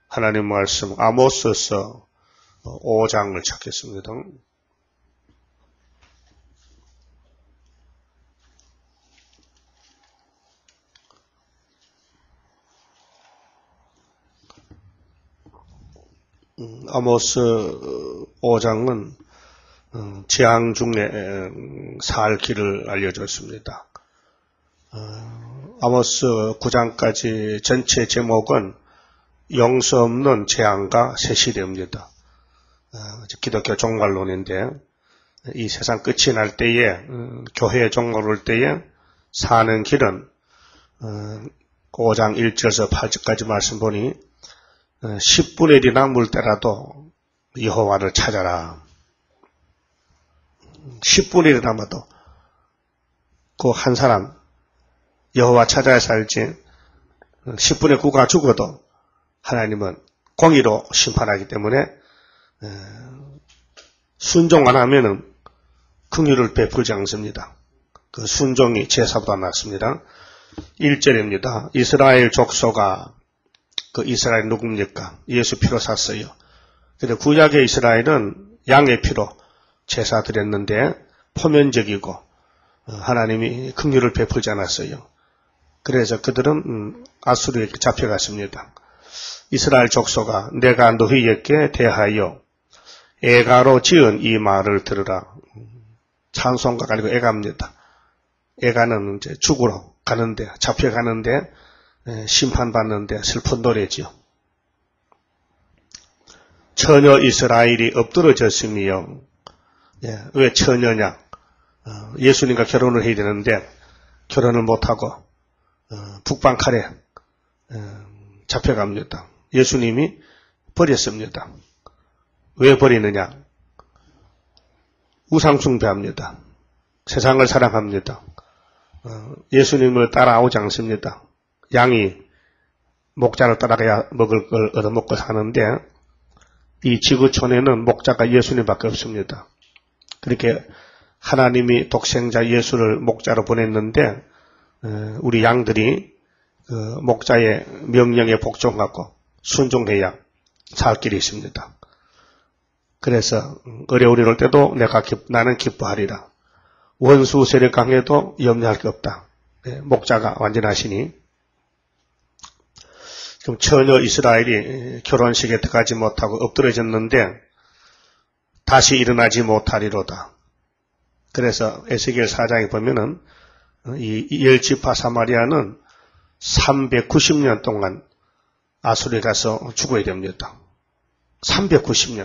하나님 말씀 아모스서 5장을 찾겠습니다. 아모스 5장은 재앙 중에 살 길을 알려줬습니다. 아모스 9장까지 전체 제목은 용서 없는 재앙과 새 시대입니다. 기독교 종말론인데 이 세상 끝이 날 때에 교회의 종말 올 때에 사는 길은 5장 1절에서 8절까지 말씀 보니 10분의 1이나 물 때라도 여호와를 찾아라. 10분의 1이 남아도 그 한 사람 여호와 찾아야 살지 10분의 9가 죽어도 하나님은 공의로 심판하기 때문에 순종 안 하면은 긍휼을 베풀지 않습니다. 그 순종이 제사보다 낫습니다. 1절입니다. 이스라엘 족속아, 그 이스라엘 누굽니까? 예수 피로 샀어요. 근데 구약의 이스라엘은 양의 피로 제사 드렸는데 포면적이고 하나님이 긍휼을 베풀지 않았어요. 그래서 그들은 아수르에게 잡혀갔습니다. 이스라엘 족속아, 내가 너희에게 대하여 애가로 지은 이 말을 들으라. 찬송가가 아니고 애가입니다. 애가는 이제 죽으러 가는데, 잡혀가는데, 심판받는데 슬픈 노래지요. 처녀 이스라엘이 엎드러졌으며, 왜 처녀냐? 예수님과 결혼을 해야 되는데, 결혼을 못하고, 북방 칼에 잡혀갑니다. 예수님이 버렸습니다. 왜 버리느냐? 우상숭배합니다. 세상을 사랑합니다. 예수님을 따라오지 않습니다. 양이 목자를 따라가야 먹을 걸 얻어먹고 사는데 이 지구촌에는 목자가 예수님밖에 없습니다. 그렇게 하나님이 독생자 예수를 목자로 보냈는데 우리 양들이 그 목자의 명령에 복종하고 순종해야 살 길이 있습니다. 그래서 어려운 일 올 때도 나는 기뻐하리라. 원수 세력 강해도 염려할 게 없다. 목자가 완전하시니. 그럼 처녀 이스라엘이 결혼식에 들어가지 못하고 엎드러졌는데 다시 일어나지 못하리로다. 그래서 에스겔 4장에 보면은 이 열지파 사마리아는 390년 동안 아수르에 가서 죽어야 됩니다. 390년.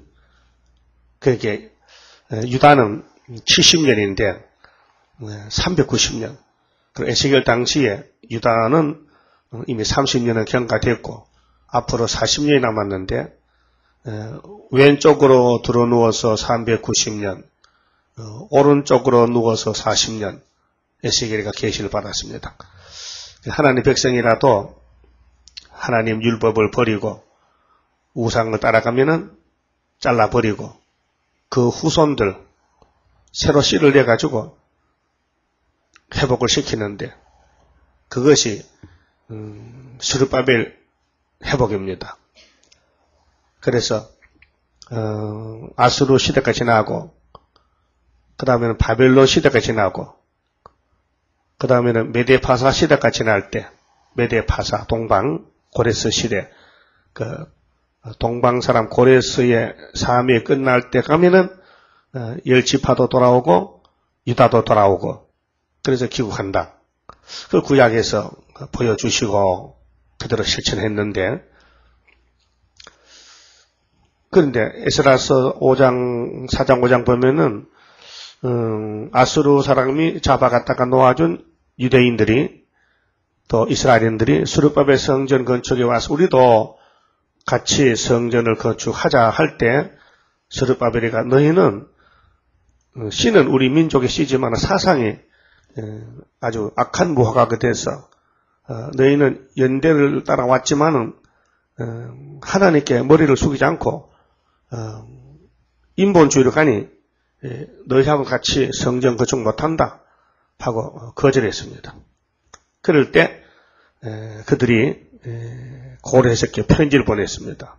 그게 유다는 70년인데 390년. 그 에스겔 당시에 유다는 이미 30년은 경과됐고 앞으로 40년이 남았는데 왼쪽으로 들어누워서 390년, 오른쪽으로 누워서 40년 에스겔이가 계시를 받았습니다. 하나님 백성이라도 하나님 율법을 버리고 우상을 따라가면은 잘라버리고 그 후손들 새로 씨를 내가지고 회복을 시키는데 그것이 스룹바벨 회복입니다. 그래서 아수르 시대가 지나고 그 다음에는 바벨론 시대가 지나고 그 다음에는 메데파사 시대가 지날 때 메데파사 동방 고레스 시대 그 동방 사람 고레스의 삶이 끝날 때 가면은 열지파도 돌아오고 유다도 돌아오고 그래서 귀국한다. 그 구약에서 보여주시고 그대로 실천했는데 그런데 에스라서 5장 4장 5장 보면은 아수르 사람이 잡아갔다가 놓아준 유대인들이 또 이스라엘인들이 스룹바벨 성전 건축에 와서 우리도 같이 성전을 건축하자 할 때 스룹바벨이가 너희는 씨는 우리 민족의 씨지만 사상이 아주 악한 무화과가 돼서 너희는 연대를 따라왔지만은 하나님께 머리를 숙이지 않고 인본주의로 가니 너희하고 같이 성전 건축 못한다 하고 거절했습니다. 그럴 때 그들이 고레스께 편지를 보냈습니다.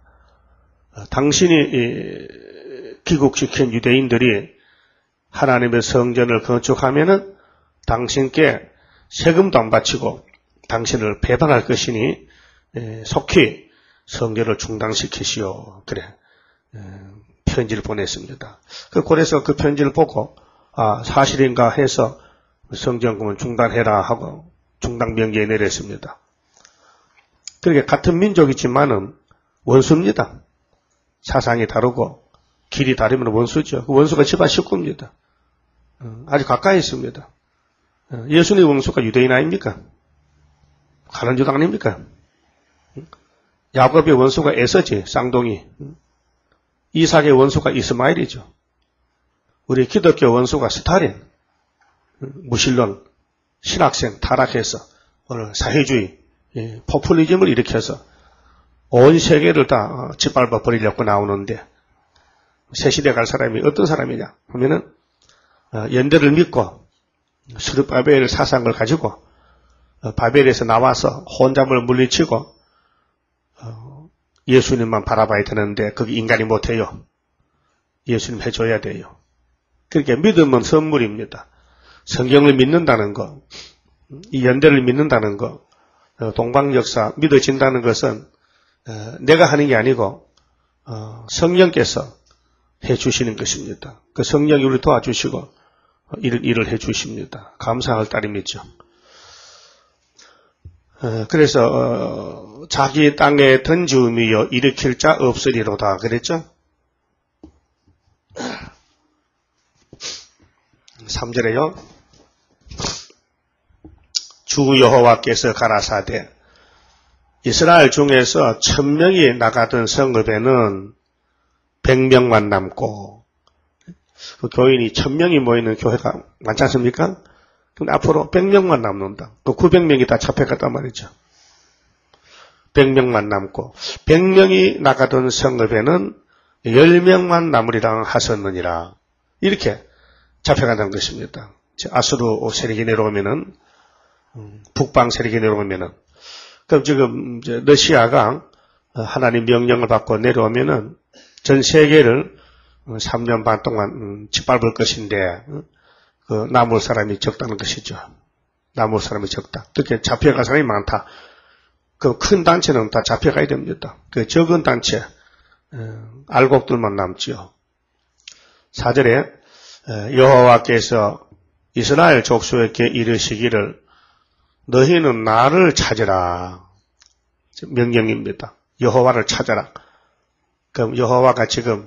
당신이 귀국시킨 유대인들이 하나님의 성전을 건축하면은 당신께 세금도 안 바치고 당신을 배반할 것이니 속히 성전을 중단시키시오. 그래 편지를 보냈습니다. 고레스가 그 편지를 보고 사실인가 해서 성전공은 중단해라 하고 중단 명령을 내렸습니다. 그렇게 같은 민족이지만은 원수입니다. 사상이 다르고 길이 다르면 원수죠. 그 원수가 집안 식구입니다. 아주 가까이 있습니다. 예수님의 원수가 유대인 아닙니까? 가난주당 아닙니까? 야곱의 원수가 에서지, 쌍둥이. 이삭의 원수가 이스마엘이죠. 우리 기독교 원수가 스탈린, 무신론, 신학생 타락해서 오늘 사회주의, 포퓰리즘을 일으켜서 온 세계를 다 짓밟아 버리려고 나오는데 새 시대 갈 사람이 어떤 사람이냐 하면은 연대를 믿고 스룹바벨 사상을 가지고 바벨에서 나와서 혼잡을 물리치고 예수님만 바라봐야 되는데 그게 인간이 못해요. 예수님 해줘야 돼요. 그렇게 믿음은 선물입니다. 성경을 믿는다는 거, 이 연대를 믿는다는 거, 동방역사 믿어진다는 것은 내가 하는 게 아니고 성령께서 해주시는 것입니다. 그 성령이 우리를 도와주시고 이런 일을 해주십니다. 감사할 따름이죠. 그래서 자기 땅에 던지우미여 일으킬 자 없으리로다 그랬죠. 3절에요. 주 여호와께서 가라사대 이스라엘 중에서 1000명이 나가던 성읍에는 100명만 남고 그 교인이 1000명이 모이는 교회가 많지 않습니까? 그럼 앞으로 100명만 남는다. 그 900명이 다 잡혀갔단 말이죠. 100명만 남고 100명이 나가던 성읍에는 10명만 남으리라 하셨느니라. 이렇게 잡혀간다는 것입니다. 아수르 세력이 내려오면은 북방 세력이 내려오면은 그럼 지금 이제 러시아가 하나님 명령을 받고 내려오면은 전 세계를 3년 반 동안 짓밟을 것인데 그 남을 사람이 적다는 것이죠. 남을 사람이 적다. 그렇게 잡혀갈 사람이 많다. 그 큰 단체는 다 잡혀가야 됩니다. 그 적은 단체 알곡들만 남지요. 4절에 여호와께서 이스라엘 족속에게 이르시기를 너희는 나를 찾으라. 명령입니다. 여호와를 찾아라. 그럼 여호와가 지금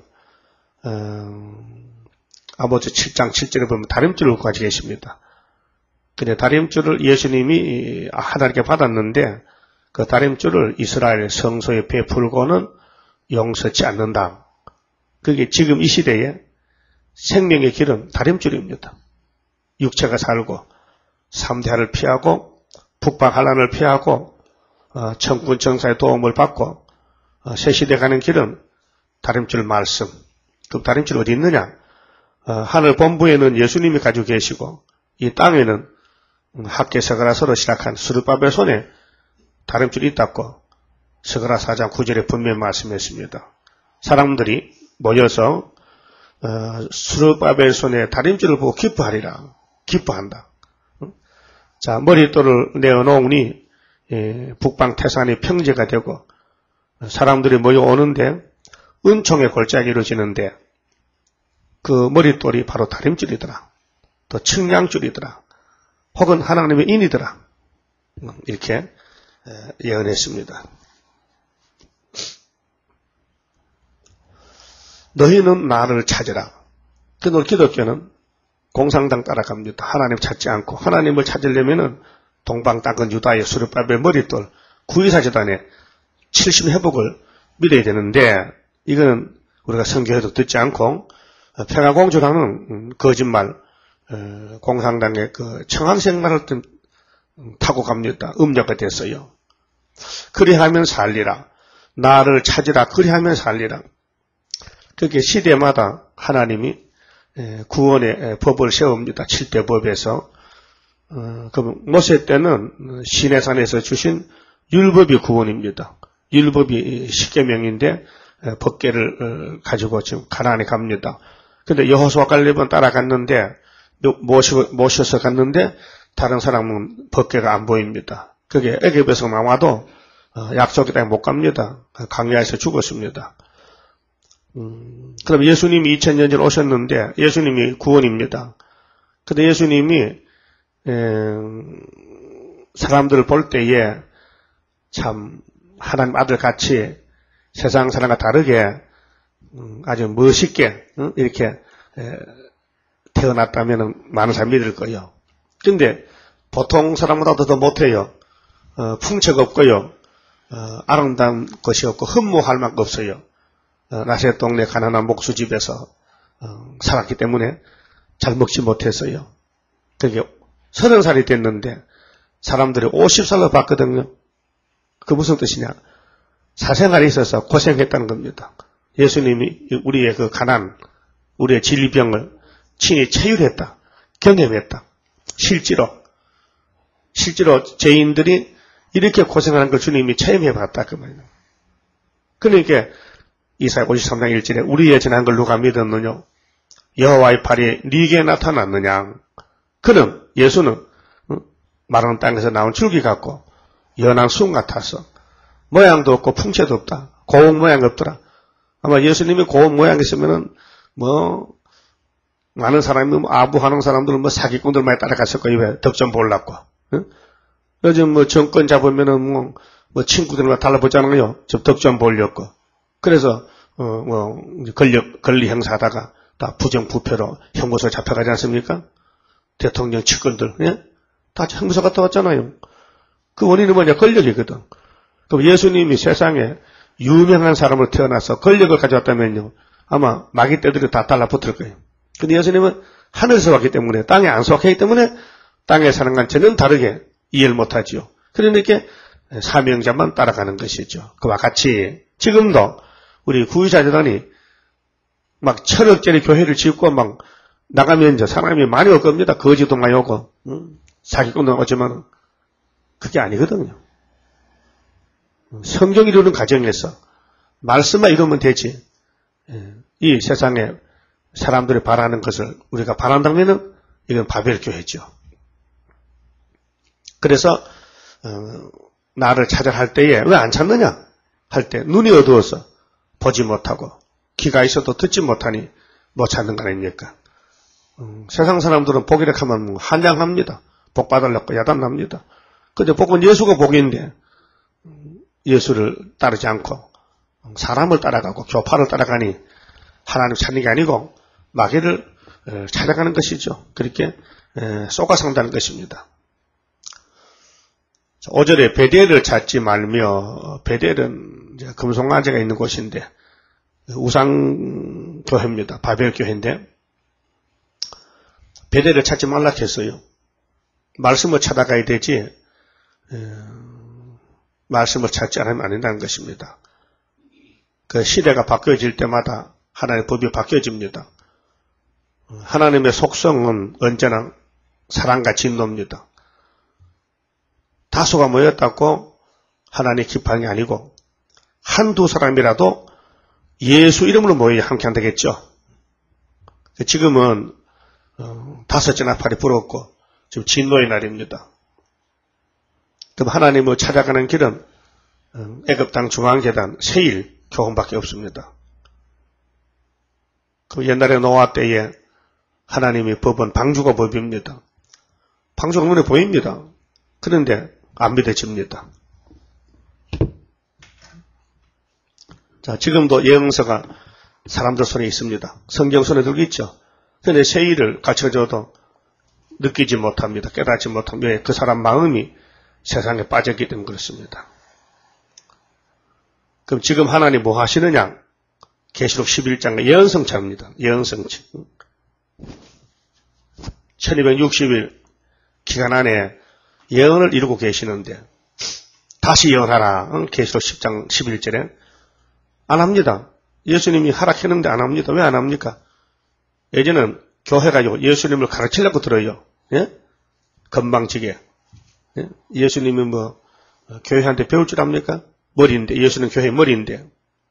아모스 7장 7절에 보면 다림줄을 가지고 계십니다. 근데 다림줄을 예수님이 하나님께 받았는데 그 다림줄을 이스라엘 성소에 베풀고는 용서치 않는다. 그게 지금 이 시대에 생명의 길은 다림줄입니다. 육체가 살고 3대를 피하고 북방환란을 피하고 천군 천사의 도움을 받고 새 시대 가는 길은 다림줄 말씀. 그럼 다림줄 어디 있느냐? 하늘 본부에는 예수님이 가지고 계시고 이 땅에는 학계 서가라서로 시작한 스룹바벨 손에 다림줄이 있다고 서가라 4장 9절에 분명히 말씀했습니다. 사람들이 모여서 스룹바벨 손에 다림줄을 보고 기뻐하리라. 기뻐한다. 자, 머릿돌을 내어놓으니 북방 태산이 평지가 되고 사람들이 모여오는데 은총의 골짜기 이루어지는데 그 머릿돌이 바로 다림줄이더라. 또 측량줄이더라. 혹은 하나님의 인이더라. 이렇게 예언했습니다. 너희는 나를 찾으라. 오늘 기독교는 공상당 따라갑니다. 하나님 찾지 않고 하나님을 찾으려면은 동방 땅은 유다의 스룹바벨 머릿돌 구이사재단의 70회복을 믿어야 되는데 이거는 우리가 성경에도 듣지 않고 평화공주라는 거짓말 공상당의 그 청항생말을 타고 갑니다. 음료가 됐어요. 그리하면 살리라. 나를 찾으라. 그리하면 살리라. 그렇게 시대마다 하나님이 구원의 법을 세웁니다. 7대 법에서. 그 모세 때는 시내산에서 주신 율법이 구원입니다. 율법이 10계명인데 법궤를 가지고 지금 가나안에 갑니다. 근데 여호수아 갈렙은 따라갔는데 모셔서 갔는데 다른 사람은 법궤가 안 보입니다. 그게 애굽에서 나와도 약속의 땅에 못 갑니다. 광야에서 죽었습니다. 그럼 예수님이 2000년 전에 오셨는데 예수님이 구원입니다. 근데 예수님이 사람들을 볼 때에 참 하나님 아들 같이 세상 사람과 다르게 아주 멋있게 이렇게 태어났다면 많은 사람이 믿을 거예요. 근데 보통 사람보다 더 못해요. 풍채가 없고요. 아름다운 것이 없고 흠모할 만큼 없어요. 나세 동네 가난한 목수집에서 살았기 때문에 잘 먹지 못했어요. 그게 30살이 됐는데 사람들이 50살로 봤거든요. 그 무슨 뜻이냐? 사생활에 있어서 고생했다는 겁니다. 예수님이 우리의 그 가난, 우리의 질병을 친히 체휼했다. 경험했다. 실제로 죄인들이 이렇게 고생하는 걸 주님이 체험해봤다. 그 말이에요. 그러니까 이사야 53장 1절에 우리의 전한 걸 누가 믿었느냐? 여호와의 팔이 네게 나타났느냐? 그는 예수는 마른 땅에서 나온 줄기 같고 연한 숭 같아서 모양도 없고 풍채도 없다. 고운 모양 없더라. 아마 예수님이 고운 모양 있으면은 많은 사람이 아부하는 사람들은 사기꾼들 많이 따라갔을 거예요. 왜? 덕 좀 보려고. 응? 요즘 정권 잡으면은 친구들과 달라보잖아요. 덕 좀 보려고. 그래서 권리 행사하다가 다 부정부패로 형무소에 잡혀가지 않습니까? 대통령 측근들, 예? 다 형무소 갔다 왔잖아요. 그 원인은 뭐냐? 권력이거든. 그럼 예수님이 세상에 유명한 사람으로 태어나서 권력을 가져왔다면요, 아마 마귀 떼들이 다 달라붙을 거예요. 근데 예수님은 하늘에서 왔기 때문에, 땅에 안 속했기 때문에 땅에 사는 건 전혀 다르게 이해를 못하지요. 그러니까 사명자만 따라가는 것이죠. 그와 같이 지금도 우리 구유자재단이 막 1000억짜리 교회를 짓고 막 나가면 이제 사람이 많이 올 겁니다. 거지도 많이 오고, 사기꾼도 오지만 그게 아니거든요. 성경 이루는 과정에서 말씀만 이루면 되지. 이 세상에 사람들이 바라는 것을 우리가 바란다면은 이건 바벨교회죠. 그래서 나를 찾아 할 때에 왜 안 찾느냐 할 때 눈이 어두워서 보지 못하고 귀가 있어도 듣지 못하니 못 찾는 거 아닙니까? 세상 사람들은 보기를 하면 한량합니다. 복 받으려고 야단납니다. 근데 복은 예수가 복인데 예수를 따르지 않고 사람을 따라가고 교파를 따라가니 하나님 찾는 게 아니고 마귀를 찾아가는 것이죠. 그렇게 쏘가상다는 것입니다. 5절에 베델을 찾지 말며, 베델은 이제 금송아지가 있는 곳인데 우상교회입니다. 바벨교회인데 베델을 찾지 말라 했어요. 말씀을 찾아가야 되지 말씀을 찾지 않으면 안 된다는 것입니다. 그 시대가 바뀌어질 때마다 하나님의 법이 바뀌어집니다. 하나님의 속성은 언제나 사랑과 진노입니다. 다수가 모였다고 하나님이 기뻐하는 게 아니고 한두 사람이라도 예수 이름으로 모여야 함께 안 되겠죠. 지금은 5째 나팔이 불었고 지금 진노의 날입니다. 그럼 하나님을 찾아가는 길은 애굽 땅 중앙재단 세일 교훈밖에 없습니다. 그 옛날에 노아 때에 하나님의 법은 방주가 법입니다. 방주가 눈에 보입니다. 그런데 안 믿어집니다. 자, 지금도 예언서가 사람들 손에 있습니다. 성경 손에 들고 있죠. 그런데 세일을 가르쳐줘도 느끼지 못합니다. 깨닫지 못합니다. 왜? 그 사람 마음이 세상에 빠졌기 때문에 그렇습니다. 그럼 지금 하나님 뭐 하시느냐? 계시록 11장의 예언성차입니다. 예언성차. 1260일 기간 안에 예언을 이루고 계시는데 다시 예언하라. 계시록 10장 11절에 안 합니다. 예수님이 하락했는데 안 합니다. 왜 안 합니까? 예전에는 교회가 예수님을 가르치려고 들어요. 예? 건방지게. 예? 예수님이 뭐 교회한테 배울 줄 압니까? 머리인데, 예수는 교회의 머리인데.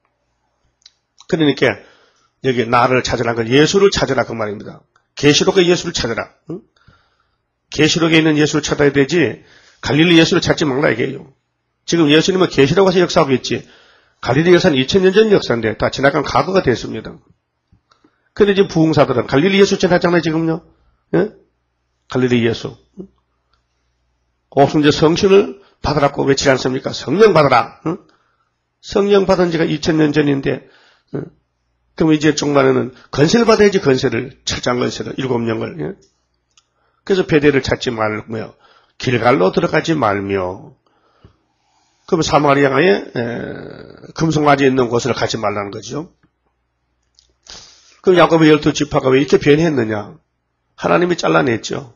그러니까 여기 나를 찾으라, 그 예수를 찾으라 그 말입니다. 계시록의 예수를 찾으라. 응? 계시록에 있는 예수를 찾아야 되지 갈릴리 예수를 찾지 말라 이게요. 지금 예수님은 계시록 와서 역사하고 있지 갈릴리 역사는 2000년 전 역사인데 다 지나간 과거가 됐습니다. 그런데 지금 부흥사들은 갈릴리 예수 전하잖아요 지금요. 예? 갈릴리 예수. 오순절 성신을 받으라고 외치지 않습니까? 성령 받으라. 응? 성령 받은 지가 2000년 전인데 그럼 이제 종말에는 건세를 받아야지 건세를 7장 건세를 7영을. 예? 그래서 베델을 찾지 말며 길갈로 들어가지 말며 그럼 사마리아에 금송아지 있는 곳을 가지 말라는 거죠. 그럼 야곱의 12지파가 왜 이렇게 변했느냐? 하나님이 잘라냈죠.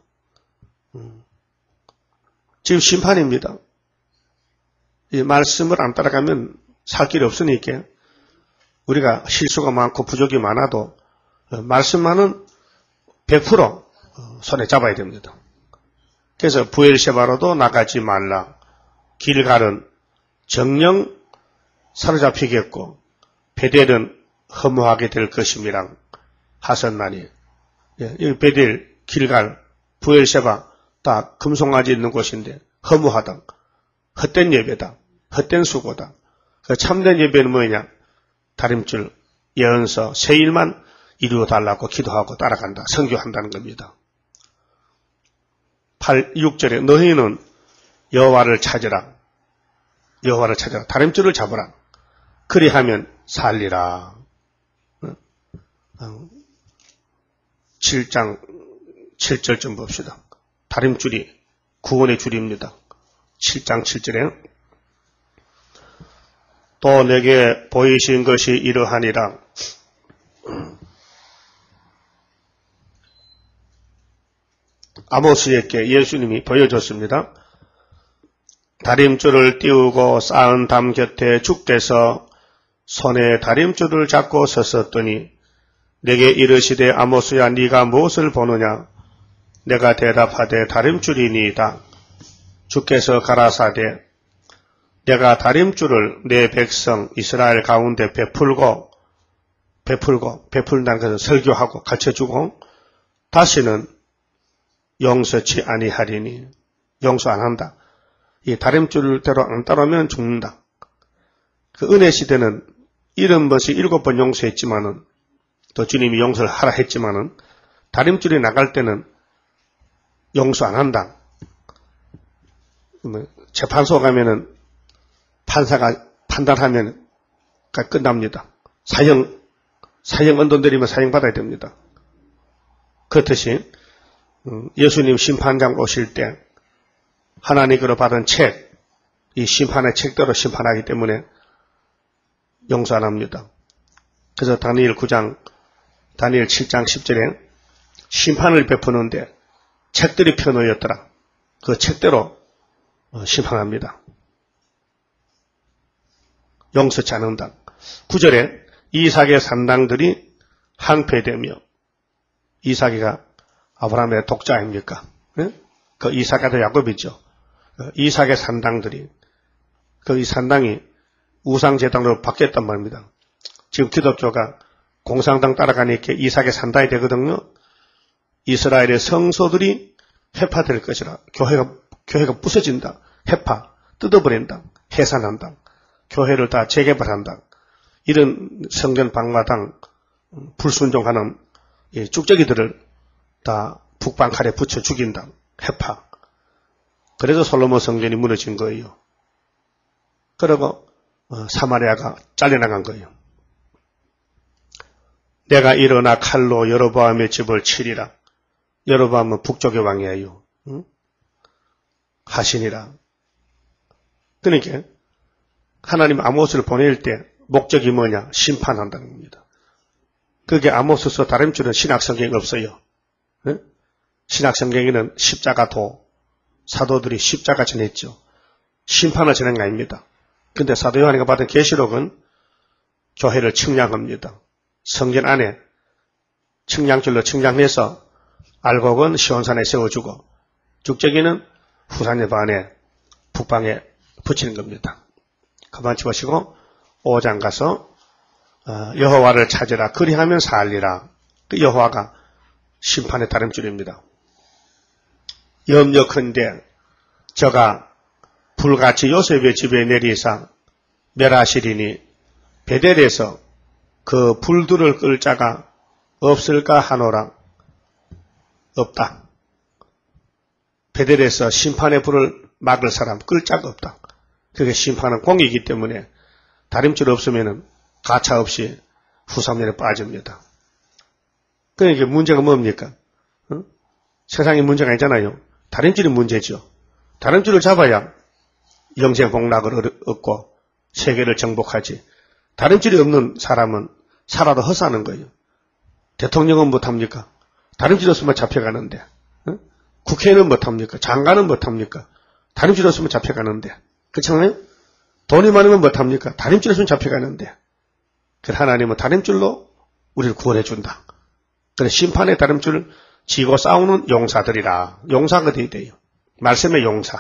지금 심판입니다. 이 말씀을 안 따라가면 살 길이 없으니까 우리가 실수가 많고 부족이 많아도 말씀만은 100% 손에 잡아야 됩니다. 그래서 부엘셰바로도 나가지 말라. 길갈은 정령 사로잡히겠고 베델은 허무하게 될 것임이라 하셨나니. 여기 베델, 길갈, 부엘셰바 다 금송아지 있는 곳인데 허무하다. 헛된 예배다. 헛된 수고다. 그 참된 예배는 뭐냐? 다림줄, 예언서, 새 일만 이루어달라고 기도하고 따라간다. 선교한다는 겁니다. 6절에 너희는 여호와를 찾으라. 여호와를 찾으라. 다림줄을 잡으라. 그리하면 살리라. 7장 7절 좀 봅시다. 다림줄이 구원의 줄입니다. 7장 7절에 또 내게 보이신 것이 이러하니라. 아모스에게 예수님이 보여줬습니다. 다림줄을 띄우고 쌓은 담 곁에 주께서 손에 다림줄을 잡고 섰었더니 내게 이르시되 아모스야 네가 무엇을 보느냐? 내가 대답하되 다림줄이니이다. 주께서 가라사대 내가 다림줄을 내 백성 이스라엘 가운데 베풀다는 것은 설교하고 가르쳐주고 다시는 용서치 아니하리니. 용서 안 한다. 이 다림줄대로 안 따르면 죽는다. 그 은혜 시대는 70번씩 7번 용서했지만은 또 주님이 용서를 하라 했지만은 다림줄이 나갈 때는 용서 안 한다. 재판소 가면은 판사가 판단하면 끝납니다. 사형 언돈 내리면 사형 받아야 됩니다. 그렇듯이 예수님 심판장 오실 때 하나님께로 받은 책, 이 심판의 책대로 심판하기 때문에 용서 안 합니다. 그래서 다니엘 9장, 다니엘 7장 10절에 심판을 베푸는데 책들이 펴놓였더라. 그 책대로 심판합니다. 용서치 않는다. 9절에 이삭의 산당들이 항폐되며 이삭이가 아브라함의 독자 아닙니까? 네? 그 이삭이 더 야곱이죠. 이삭의 산당들이 그 이 산당이 우상제당으로 바뀌었단 말입니다. 지금 기독교가 공산당 따라가니까 이삭의 산당이 되거든요. 이스라엘의 성소들이 회파될 것이라. 교회가 부서진다. 회파, 뜯어버린다. 해산한다. 교회를 다 재개발한다. 이런 성전 방마당 불순종하는 쭉저기들을 다 북방 칼에 붙여 죽인다. 회파. 그래서 솔로몬 성전이 무너진 거예요. 그리고 사마리아가 잘려나간 거예요. 내가 일어나 칼로 여로보암의 집을 치리라. 여로보암은 북쪽의 왕이에요. 응? 하시니라. 그러니까 하나님 아모스를 보낼 때 목적이 뭐냐? 심판한다는 겁니다. 그게 아모스서 다림줄은 신약성경이 없어요. 응? 신약성경에는 십자가도 사도들이 십자가 전했죠. 심판을 전한 게 아닙니다. 그런데 사도 요한이가 받은 계시록은 교회를 측량합니다. 성전 안에 측량줄로 측량해서 알곡은 시온산에 세워주고 죽적이는 후산의 반에 북방에 붙이는 겁니다. 그만 집으시고 5장 가서 여호와를 찾으라. 그리하면 살리라. 그 여호와가 심판의 다름줄입니다. 염려컨대 저가 불같이 요셉의 집에 내리사 멸하시리니 베델에서 그 불들을 끌 자가 없을까 하노라. 없다. 베델에서 심판의 불을 막을 사람, 끌 자가 없다. 그게 심판은 공이기 때문에 다림줄 없으면 가차 없이 후사면에 빠집니다. 그러니까 문제가 뭡니까? 세상에 문제가 있잖아요. 다림줄이 문제죠. 다림줄을 잡아야 영생 복락을 얻고 세계를 정복하지. 다림줄이 없는 사람은 살아도 헛사는 거예요. 대통령은 못합니까? 다림줄 없으면 잡혀가는데. 국회의원은 못합니까? 장관은 못합니까? 다림줄 없으면 잡혀가는데. 그렇잖아요? 돈이 많으면 못합니까? 다림줄 없으면 잡혀가는데. 그래서 하나님은 다림줄로 우리를 구원해 준다. 그래서 심판의 다림줄을 지고 싸우는 용사들이라. 용사가 되어야 돼요. 말씀의 용사.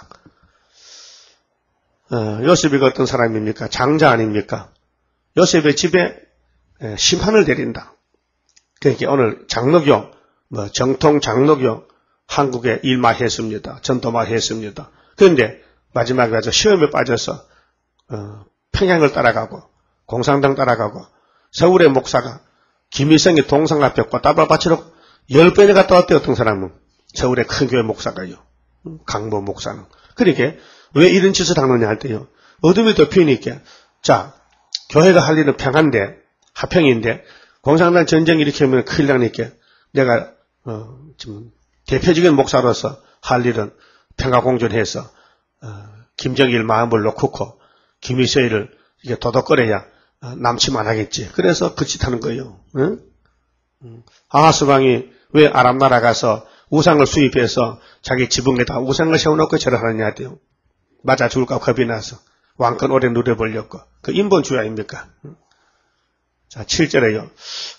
요셉이 어떤 사람입니까? 장자 아닙니까? 요셉의 집에 심판을 내린다. 그러니까 오늘 장로교, 정통 장로교 한국에 일마했습니다. 전도마했습니다. 그런데 마지막에 가서 시험에 빠져서 평양을 따라가고 공산당 따라가고 서울의 목사가 김일성의 동상 앞에 꽃다발 바치러 10번에 갔다 왔대요. 어떤 사람은. 서울의 큰 교회 목사가요. 강모 목사는. 그러니까 왜 이런 짓을 하느냐 할 때요. 어둠이 덮이니까 자 교회가 할 일은 평화인데 화평인데 공산당 전쟁 일으키면 큰일 나니까 내가 지금 대표적인 목사로서 할 일은 평화공존해서 김정일 마음을 놓고 김일성이를 이게 도덕거려야 남침 안 하겠지. 그래서 그 짓 하는 거예요. 응? 아하스왕이 왜 아람 나라 가서 우상을 수입해서 자기 지붕에다 우상을 세워놓고 절을 하느냐 하대요. 맞아 죽을까 겁이 나서 왕권 오래 누려보려고. 그 인본주의 아닙니까? 자, 7절에요.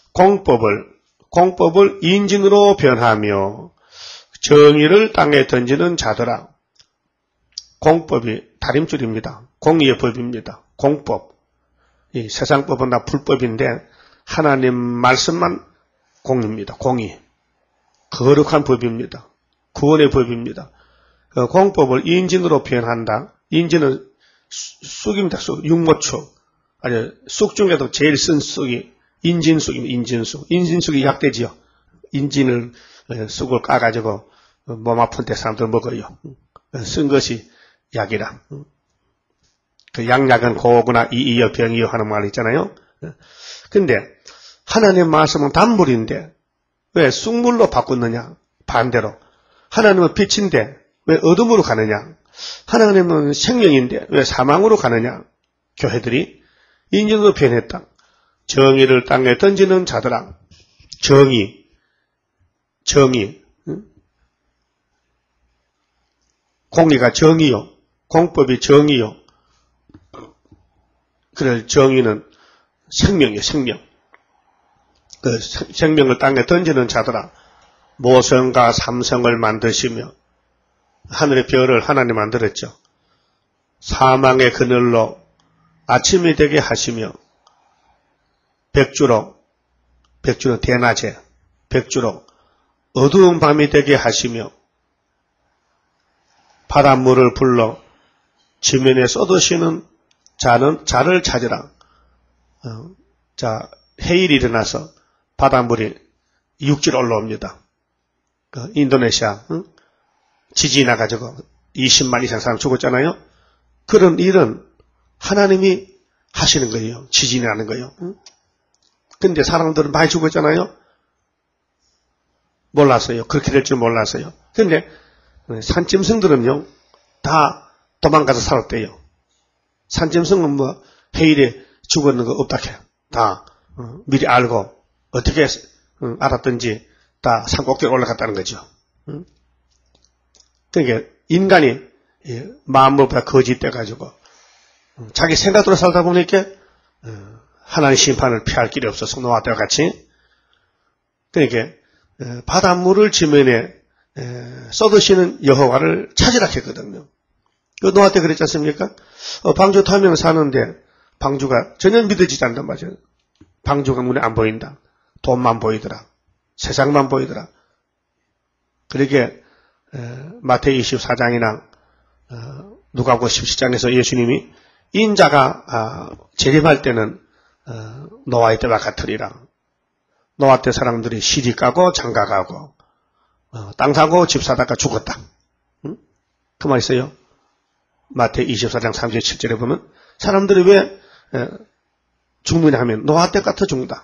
공법을 인진으로 변하며 정의를 땅에 던지는 자들아. 공법이 다림줄입니다. 공의의 법입니다. 공법. 이 세상 법은 다 불법인데 하나님 말씀만 공입니다. 공의. 거룩한 법입니다. 구원의 법입니다. 공법을 인진으로 표현한다. 인진은 쑥입니다. 쑥. 육모초. 아니, 쑥 중에도 제일 쓴 쑥이 인진쑥입니다. 인진쑥. 인진쑥이 약되지요. 인진을 쑥을 까가지고 몸 아픈 데 사람들 먹어요. 쓴 것이 약이라. 그 양약은 고구나 이이여 병이여 하는 말 있잖아요. 근데 하나님의 말씀은 단물인데 왜 쑥물로 바꾸느냐? 반대로. 하나님은 빛인데 왜 어둠으로 가느냐? 하나님은 생명인데 왜 사망으로 가느냐? 교회들이 인진으로 표현했다. 정의를 땅에 던지는 자들아. 정의. 공의가 정의요. 공법이 정의요. 그래 정의는 생명이요. 생명. 그 생명을 땅에 던지는 자들아. 모성과 삼성을 만드시며 하늘의 별을 하나님 만들었죠. 사망의 그늘로 아침이 되게 하시며 백주로 대낮에 백주로 어두운 밤이 되게 하시며 바닷물을 불러 지면에 쏟으시는 자를 찾으라. 자, 해일이 일어나서 바닷물이 육지로 올라옵니다. 인도네시아 지진이 나가지고 20만 이상 사람 죽었잖아요. 그런 일은 하나님이 하시는 거예요. 지진이 나는 거예요. 근데 사람들은 많이 죽었잖아요. 몰랐어요. 그렇게 될 줄 몰랐어요. 근데 산짐승들은요 다 도망가서 살았대요. 산짐승은 뭐 해일에 죽었는 거 없다 해요. 다 미리 알고 어떻게 알았든지 다 산꼭대기에 올라갔다는 거죠. 그러니까 인간이 마음보다 거짓돼가지고 자기 생각대로 살다 보니까 하나님 심판을 피할 길이 없어서 노아 때와 같이. 그러니까 바닷물을 지면에 쏟으시는 여호와를 찾으라 했거든요. 노아 때 그랬지 않습니까? 방주 타면 사는데 방주가 전혀 믿어지지 않단 말이에요. 방주가 눈에 안 보인다. 돈만 보이더라. 세상만 보이더라. 그러게 마태복음 24장이나 누가복음 17장에서 예수님이 인자가 재림할 때는 노아의 때와 같으리라. 노아 때 사람들이 시리 까고 장가 가고 땅 사고 집 사다가 죽었다. 응? 그 말 있어요. 마태복음 24장 37절에 보면 사람들이 왜 죽느냐 하면 노아 때 같아 죽는다.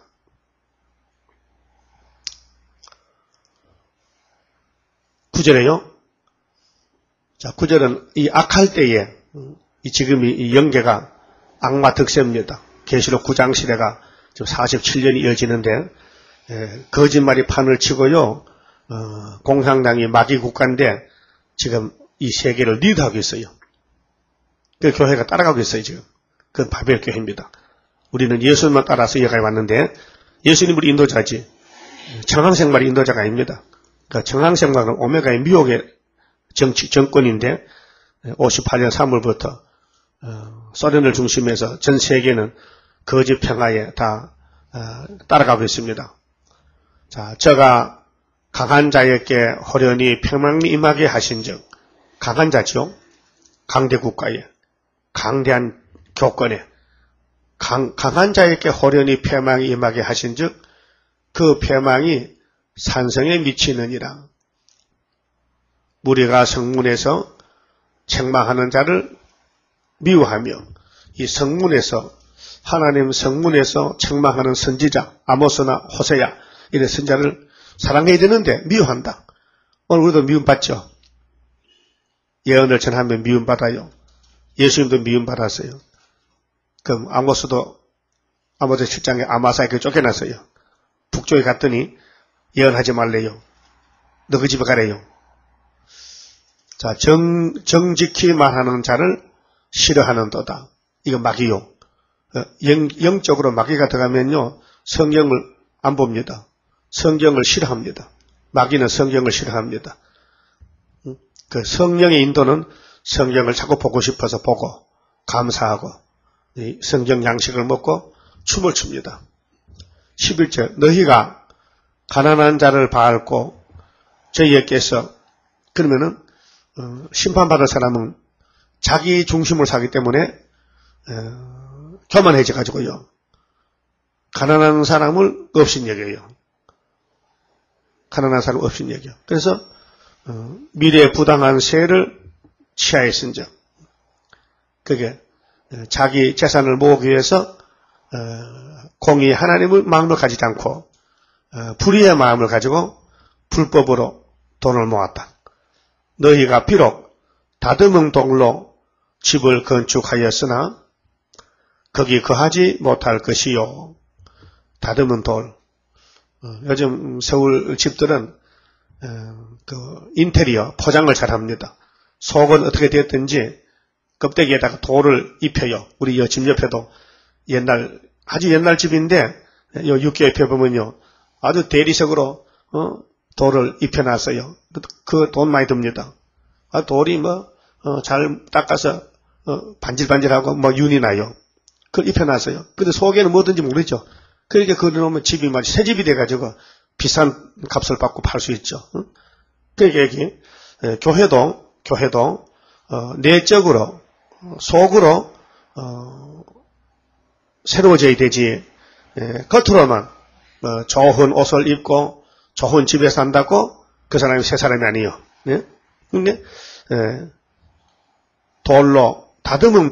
구절에요. 자, 구절은 이 악할 때에 지금 이 연계가 악마 득세입니다. 계시록 9장 시대가 지금 47년이 이어지는데 거짓말이 판을 치고요. 공산당이 마귀 국가인데 지금 이 세계를 리드하고 있어요. 그 교회가 따라가고 있어요 지금. 그건 바벨 교회입니다. 우리는 예수님만 따라서 여기까지 왔는데 예수님을 인도자지 청항생말이 인도자가 아닙니다. 그 청항생말은 오메가의 미혹의 정권인데 58년 3월부터 소련을 중심해서 전 세계는 거짓 평화에 다 따라가고 있습니다. 자, 저가 강한 자에게 호련히 평강이 임하게 하신즉 강한 자죠. 강대 국가에 강대한 교권에 강한 자에게 호련히 평강이 임하게 하신즉 그 평강이 산성에 미치느니라. 무리가 성문에서 책망하는 자를 미워하며 이 성문에서 하나님 성문에서 책망하는 선지자 아모스나 호세야 이런 선자를 사랑해야 되는데 미워한다. 오늘 우리도 미움받죠. 예언을 전하면 미움받아요. 예수님도 미움받았어요. 그럼 아모스도 아모스 7장에 아마사에게 쫓겨났어요. 북쪽에 갔더니 예언하지 말래요. 너 그 집에 가래요. 자, 정직히 말하는 자를 싫어하는도다. 이거 마귀요. 영적으로 마귀가 들어가면요. 성경을 안 봅니다. 성경을 싫어합니다. 마귀는 성경을 싫어합니다. 그 성령의 인도는 성경을 자꾸 보고 싶어서 보고 감사하고 성경 양식을 먹고 춤을 춥니다. 11절 너희가 가난한 자를 봐알고 저희에게서 그러면은 심판받을 사람은 자기 중심을 사기 때문에 교만해져 가지고요. 가난한 사람을 없인 여겨요. 가난한 사람을 없인 여겨. 그래서 미래에 부당한 세를 취하였은즉 그게 자기 재산을 모으기 위해서 공의 하나님을 마음으로 가지지 않고 불의의 마음을 가지고 불법으로 돈을 모았다. 너희가 비록 다듬은 돌로 집을 건축하였으나 거기 거하지 못할 것이요. 다듬은 돌. 요즘 서울 집들은 그 인테리어 포장을 잘합니다. 속은 어떻게 되었든지 껍데기에다가 돌을 입혀요. 우리 집 옆에도 아주 옛날 집인데 요 육교 옆에 보면요 아주 대리석으로 돌을 입혀놨어요. 그 돈 많이 듭니다. 돌이 잘 닦아서 반질반질하고 윤이 나요. 그걸 입혀놨어요. 근데 속에는 뭐든지 모르죠. 그러니까 그걸 놓으면 집이 마치 새 집이 돼가지고 비싼 값을 받고 팔 수 있죠. 그러니까 여기 교회도 내적으로 속으로 새로워져야 되지. 겉으로만 좋은 옷을 입고 좋은 집에 산다고 그 사람이 새 사람이 아니에요. 근데 다듬은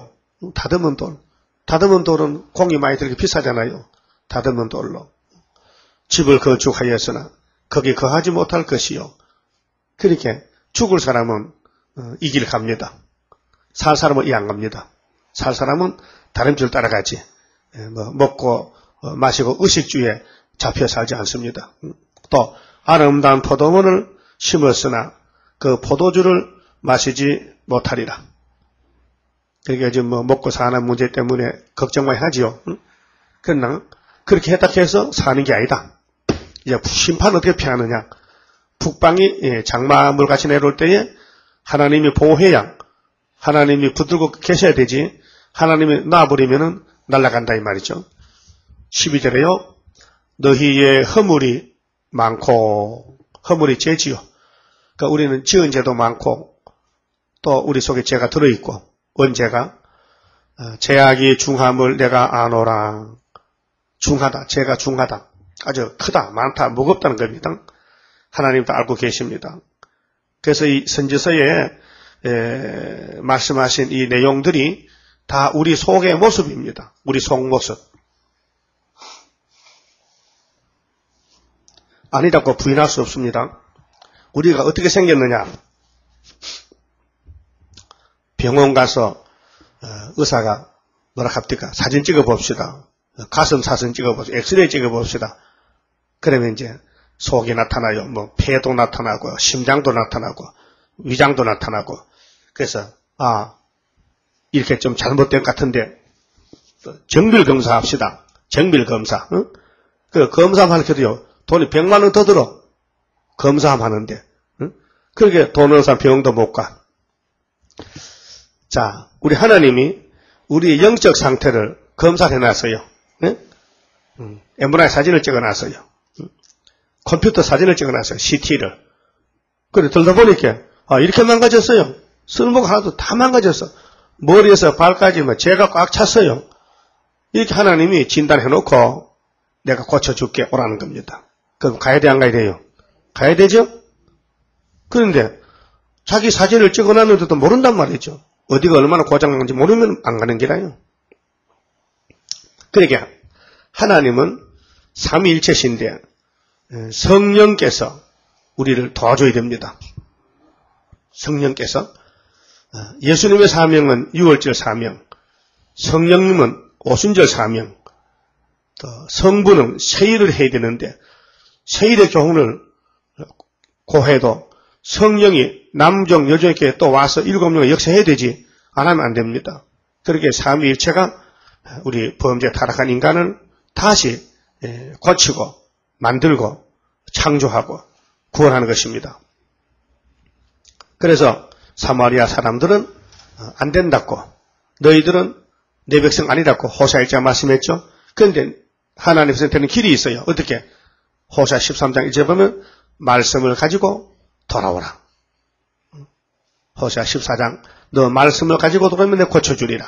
돌은 공이 많이 들게 비싸잖아요. 다듬은 돌로 집을 건축하였으나 거기 거하지 못할 것이요. 그렇게 죽을 사람은 이 길 갑니다. 살 사람은 이 안 갑니다. 살 사람은 다른 길 따라가지. 먹고 마시고 의식주의에 잡혀 살지 않습니다. 또 아름다운 포도원을 심었으나 그 포도주를 마시지 못하리라. 그러니까 지금 먹고 사는 문제 때문에 걱정 많이 하지요. 그러나 그렇게 했다 해서 사는 게 아니다. 이제 심판을 어떻게 피하느냐. 북방이 장마물같이 내려올 때에 하나님이 보호해야 하나님이 붙들고 계셔야 되지 하나님이 놔버리면은 날아간다 이 말이죠. 12절에요. 너희의 허물이 많고 허물이 죄지요. 그러니까 우리는 지은 죄도 많고 또 우리 속에 죄가 들어있고 언제가 죄악이 중함을 내가 아노라. 중하다. 죄가 중하다. 아주 크다. 많다. 무겁다는 겁니다. 하나님도 알고 계십니다. 그래서 이 선지서에 말씀하신 이 내용들이 다 우리 속의 모습입니다. 우리 속 모습. 아니라고 부인할 수 없습니다. 우리가 어떻게 생겼느냐. 병원 가서 의사가 뭐라 합니까? 사진 찍어봅시다. 가슴 사진 찍어봅시다. 엑스레이 찍어봅시다. 그러면 이제 속이 나타나요. 뭐 폐도 나타나고 심장도 나타나고 위장도 나타나고 그래서 이렇게 좀 잘못된 것 같은데 정밀검사 합시다. 정밀검사. 응? 그 검사하면 해도요. 돈이 100만 원 더 들어. 검사하는데. 응? 그렇게 돈 없는 사람 병도 못 가. 자, 우리 하나님이 우리의 영적 상태를 검사를 해놨어요. 응? MRI 사진을 찍어놨어요. 응? 컴퓨터 사진을 찍어놨어요. CT를. 그래 들다 보니까 이렇게 망가졌어요. 쓸모가 하나도 다 망가졌어. 머리에서 발까지 죄가 꽉 찼어요. 이렇게 하나님이 진단해놓고 내가 고쳐줄게 오라는 겁니다. 그럼 가야 돼 안 가야 돼요? 가야 되죠? 그런데 자기 사진을 찍어놨는데도 모른단 말이죠. 어디가 얼마나 고장난지 모르면 안 가는 기라요. 그러니까 하나님은 삼위일체신데 성령께서 우리를 도와줘야 됩니다. 성령께서 예수님의 사명은 유월절 사명, 성령님은 오순절 사명, 또 성부는 세일을 해야 되는데 세일의 교훈을 고해도 성령이 남종 여종에게 또 와서 7명을 역사해야 되지 안 하면 안 됩니다. 그렇게 삼위일체가 우리 범죄 타락한 인간을 다시 고치고 만들고 창조하고 구원하는 것입니다. 그래서 사마리아 사람들은 안 된다고 너희들은 내 백성 아니라고 호사 1장 말씀했죠. 그런데 하나님께서는 길이 있어요. 어떻게? 호사 13장 1절 보면 말씀을 가지고 돌아오라. 호사 14장 너 말씀을 가지고 돌아오면 내가 고쳐주리라.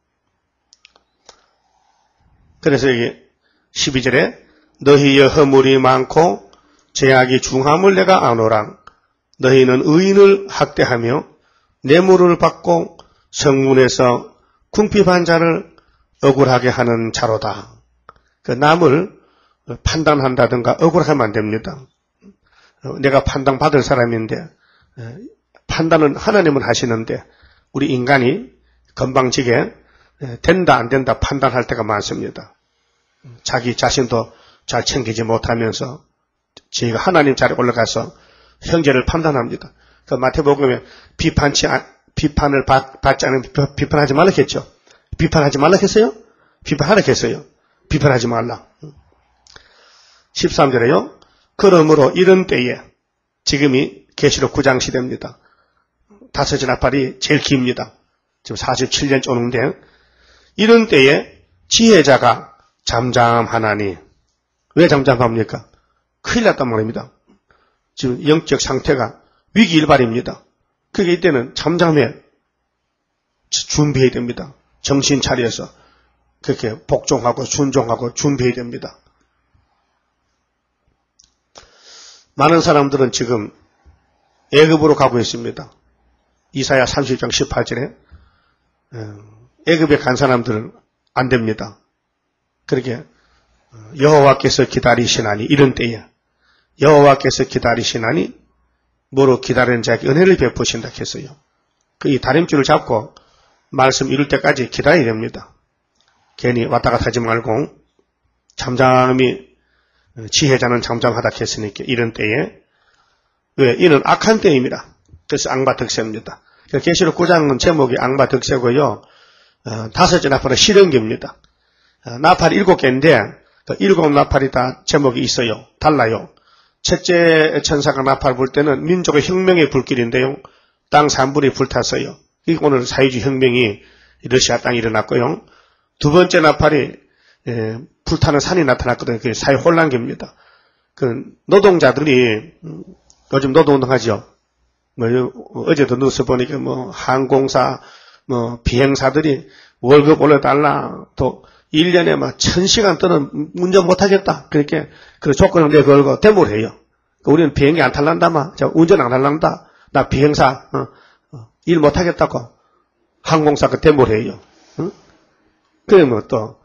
그래서 여기 12절에 너희의 허물이 많고 죄악이 중함을 내가 아노라. 너희는 의인을 학대하며 뇌물을 받고 성문에서 궁핍한 자를 억울하게 하는 자로다. 그 남을 판단한다든가 억울하면 안 됩니다. 내가 판단받을 사람인데 판단은 하나님은 하시는데 우리 인간이 건방지게 된다 안 된다 판단할 때가 많습니다. 자기 자신도 잘 챙기지 못하면서 저희가 하나님 자리에 올라가서 형제를 판단합니다. 그 마태복음에 비판을 받지 않으면 비판하지 말라 했죠. 비판하지 말라 했어요? 비판하라 했어요. 비판하지 말라. 13절에요. 그러므로 이런 때에 지금이 계시록 9장 시대입니다. 다섯째 나팔이 제일 깁니다. 지금 47년째 오는데 이런 때에 지혜자가 잠잠하나니 왜 잠잠합니까? 큰일 났단 말입니다. 지금 영적 상태가 위기일발입니다. 그게 이때는 잠잠해 준비해야 됩니다. 정신 차려서 그렇게 복종하고 순종하고 준비해야 됩니다. 많은 사람들은 지금 애굽으로 가고 있습니다. 이사야 30장 18절에 애굽에 간 사람들은 안 됩니다. 그렇게 여호와께서 기다리시나니 이런 때에 여호와께서 기다리시나니 뭐로 기다리는 자에게 은혜를 베푸신다 했어요. 이 다림줄을 잡고 말씀 이룰 때까지 기다려야 됩니다. 괜히 왔다 갔다 하지 말고 잠잠히 지혜자는 잠잠하다 했으니까 이런 때에 왜? 이는 악한 때입니다. 그래서 앙바득세입니다. 계시록 9장은 제목이 앙바득세고요. 다섯째 나팔은 실현기입니다. 나팔이 7개인데 7 나팔이 다 제목이 있어요. 달라요. 첫째 천사가 나팔 불 때는 민족의 혁명의 불길인데요. 땅 3분이 불탔어요. 이게 오늘 사회주의 혁명이 러시아 땅에 일어났고요. 두 번째 나팔이 불타는 산이 나타났거든요. 그게 사회 혼란기입니다. 그 노동자들이 요즘 노동운동하죠. 어제도 뉴스 보니까 항공사, 비행사들이 월급 올려달라, 또 1년에 막 1000시간 떠는 운전 못하겠다. 그렇게 그 조건을 내걸고 데모를 해요. 우리는 비행기 안 탈란다, 운전 안 할란다. 나 비행사 일 못하겠다고 항공사가 데모를 해요. 그러면 또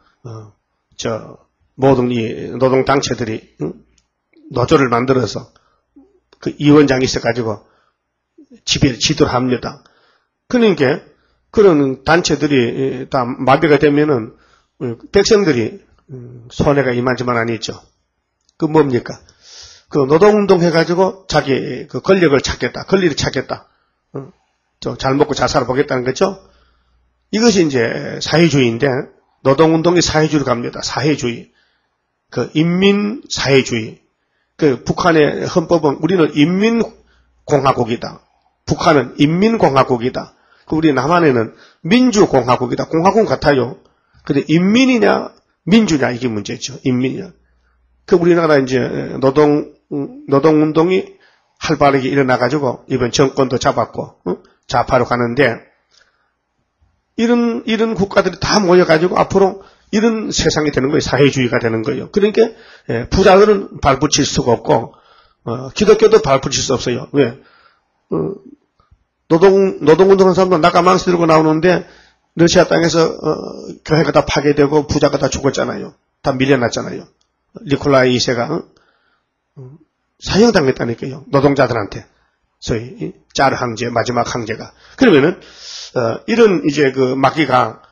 모든 이 노동단체들이 노조를 만들어서 그 위원장이 있어가지고 지도를 합니다. 그러니까 그런 단체들이 다 마비가 되면은 백성들이 손해가 이만저만 아니죠. 그 뭡니까? 그 노동운동 해가지고 자기 그 권력을 찾겠다, 권리를 찾겠다, 잘 먹고 잘 살아보겠다는 거죠. 이것이 이제 사회주의인데 노동운동이 사회주의로 갑니다. 사회주의, 그 인민사회주의. 그 북한의 헌법은 우리는 인민공화국이다. 북한은 인민공화국이다. 우리 남한에는 민주공화국이다. 공화국 같아요. 근데 인민이냐 민주냐 이게 문제죠. 인민이냐. 그 우리나라 이제 노동운동이 활발하게 일어나가지고 이번 정권도 잡았고 좌파로 가는데 이런 국가들이 다 모여가지고 앞으로 이런 세상이 되는 거예요. 사회주의가 되는 거예요. 그러니까 부자들은 발붙일 수가 없고 기독교도 발붙일 수 없어요. 왜? 노동운동하는 사람도 나가망치 들고 나오는데 러시아 땅에서 교회가 다 파괴되고 부자가 다 죽었잖아요. 다 밀려났잖아요. 니콜라이 2세가 사형당했다니까요. 노동자들한테. 소위 짜르 황제, 마지막 황제가. 그러면은 이런 이제 그 마귀가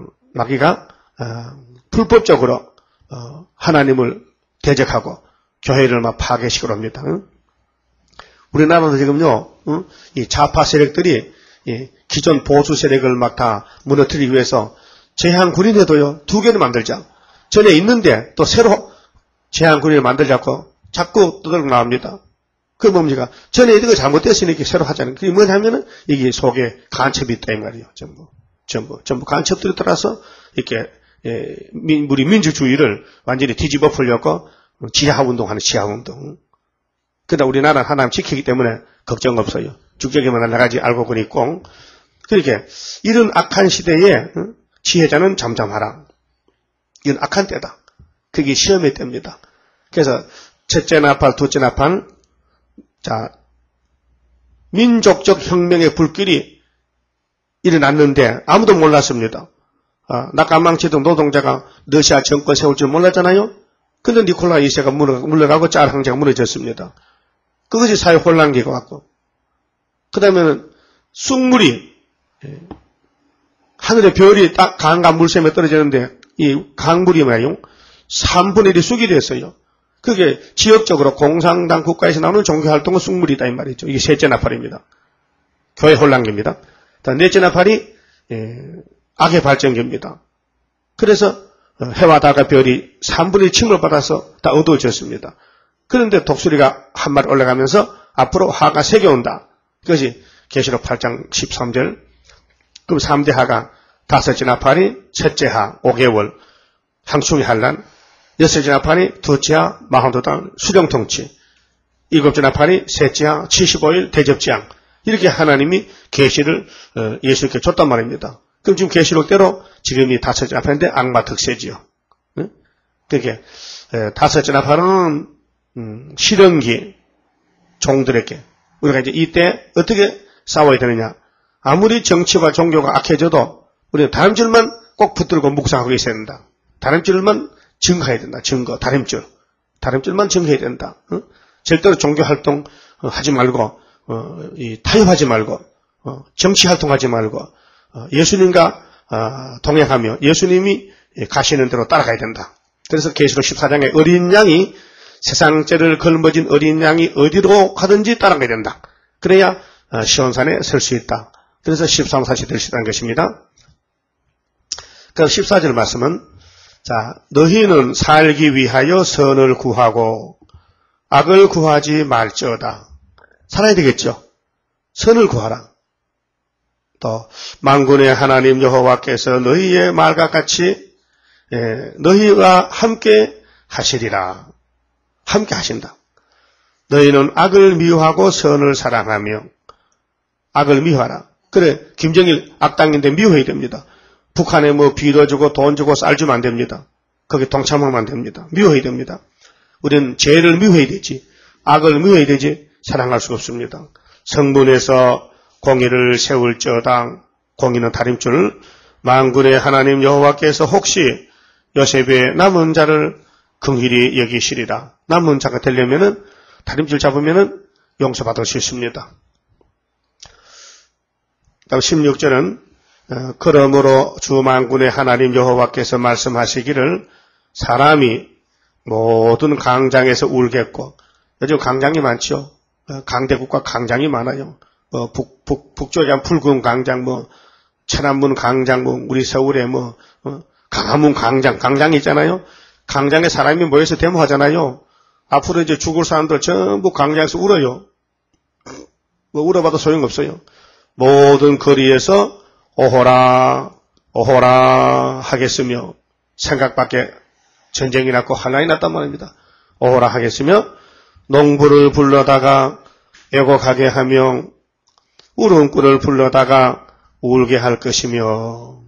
불법적으로 하나님을 대적하고 교회를 막 파괴시키려 합니다. 우리나라도 지금요, 이 좌파 세력들이 기존 보수 세력을 막 다 무너뜨리기 위해서 제한군인회도요 2개를 만들자. 전에 있는데 또 새로 제한군인을 만들자고 자꾸 떠들고 나옵니다. 그게 뭡니까? 전에 이거 잘못됐으니까 새로 하자는. 그게 뭐냐면은 이게 속에 간첩이 있다 이 말이에요. 전부 간첩들이 들어서 이렇게 우리 민주주의를 완전히 뒤집어 풀려고 지하운동하는 지하운동. 그러나 우리나라는 하나님 지키기 때문에 걱정 없어요. 죽적이면 날아가지 알고 보니 꼭. 그렇게 이런 악한 시대에 지혜자는 잠잠하라. 이건 악한 때다. 그게 시험의 때입니다. 그래서 첫째 나팔, 둘째 나팔, 자 민족적 혁명의 불길이 일어났는데 아무도 몰랐습니다. 낙가망치던 노동자가 러시아 정권 세울 줄 몰랐잖아요. 근데 니콜라 2세가 물러가고 짤 황제가 무너졌습니다. 그것이 사회 혼란기가 왔고, 그 다음에는 쑥물이 하늘의 별이 딱 강과 물샘에 떨어지는데 이 강물이 말이요 3분의 1이 쑥이 됐어요. 그게 지역적으로 공산당 국가에서 나오는 종교활동은 쑥물이다 이 말이죠. 이게 셋째 나팔입니다. 교회 혼란기입니다. 넷째 나팔이 악의 발전기입니다. 그래서 해와 달과 별이 3분의 1 침을 받아서 다 어두워졌습니다. 그런데 독수리가 한 마리 올라가면서 앞으로 하가 3개 온다. 그것이 계시록 8장 13절. 그럼 3대 하가, 다섯째 나팔이 첫째 하 5개월 항충의 환란, 여섯째 나팔이 둘째 하 42달 수령통치, 일곱째 나팔이 셋째 하 75일 대접지향. 이렇게 하나님이 계시를 예수님께 줬단 말입니다. 그럼 지금 계시록대로 지금이 다섯째 나팔인데 악마 특세지요. 그렇게 다섯째 나팔은 실현기 종들에게 우리가 이제 이때 어떻게 싸워야 되느냐. 아무리 정치와 종교가 악해져도 우리는 다림줄만 꼭 붙들고 묵상하고 있어야 된다. 다림줄만 증거해야 된다. 증거, 다림줄만 증거해야 된다. 절대로 종교 활동 하지 말고 타협하지 말고 정치 활동하지 말고 예수님과 동행하며 예수님이 가시는 대로 따라가야 된다. 그래서 계시록 14장에 어린 양이 세상죄를 걸머진 어린 양이 어디로 가든지 따라가야 된다. 그래야 시온산에 설 수 있다. 그래서 13사시 될 수 있다는 것입니다. 그 14절 말씀은 자 너희는 살기 위하여 선을 구하고 악을 구하지 말지어다. 살아야 되겠죠. 선을 구하라. 또 만군의 하나님 여호와께서 너희의 말과 같이 너희와 함께 하시리라. 함께 하신다. 너희는 악을 미워하고 선을 사랑하며 악을 미워하라. 그래, 김정일 악당인데 미워해야 됩니다. 북한에 뭐 비료 주고 돈 주고 쌀 주면 안 됩니다. 거기 동참하면 안 됩니다. 미워해야 됩니다. 우리는 죄를 미워해야 되지. 악을 미워해야 되지. 사랑할 수 없습니다. 성문에서 공의를 세울지어다. 공의는 다림줄. 만군의 하나님 여호와께서 혹시 요셉의 남은 자를 긍휼히 여기시리라. 남은 자가 되려면은 다림줄 잡으면은 용서받을 수 있습니다. 다음 16절은 그러므로 주 만군의 하나님 여호와께서 말씀하시기를 사람이 모든 강장에서 울겠고, 요즘 강장이 많죠. 강대국과 강장이 많아요. 북쪽에 한 붉은 강장, 천안문 강장, 우리 서울에 강화문 강장이 있잖아요. 강장에 사람이 모여서 데모하잖아요. 앞으로 이제 죽을 사람들 전부 강장에서 울어요. 울어봐도 소용없어요. 모든 거리에서 오호라, 오호라 하겠으며, 생각밖에 전쟁이 났고 환란이 났단 말입니다. 오호라 하겠으며, 농부를 불러다가 애곡하게 하며, 울음꾼을 불러다가 울게 할 것이며,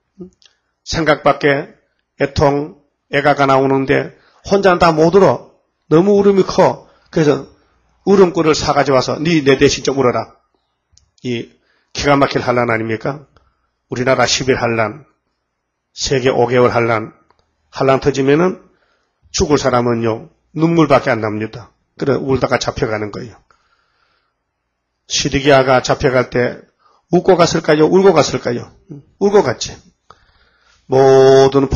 생각밖에 애통, 애가가 나오는데, 혼자는 다 못 울어. 너무 울음이 커. 그래서 울음꾼을 사가져 와서 내 대신 좀 울어라. 이 기가 막힐 환란 아닙니까? 우리나라 10일 환란, 세계 5개월 환란 터지면은 죽을 사람은요, 눈물밖에 안 납니다. 그래, 울다가 잡혀가는 거예요. 시드기야가 잡혀갈 때 웃고 갔을까요? 울고 갔을까요? 울고 갔지. 모든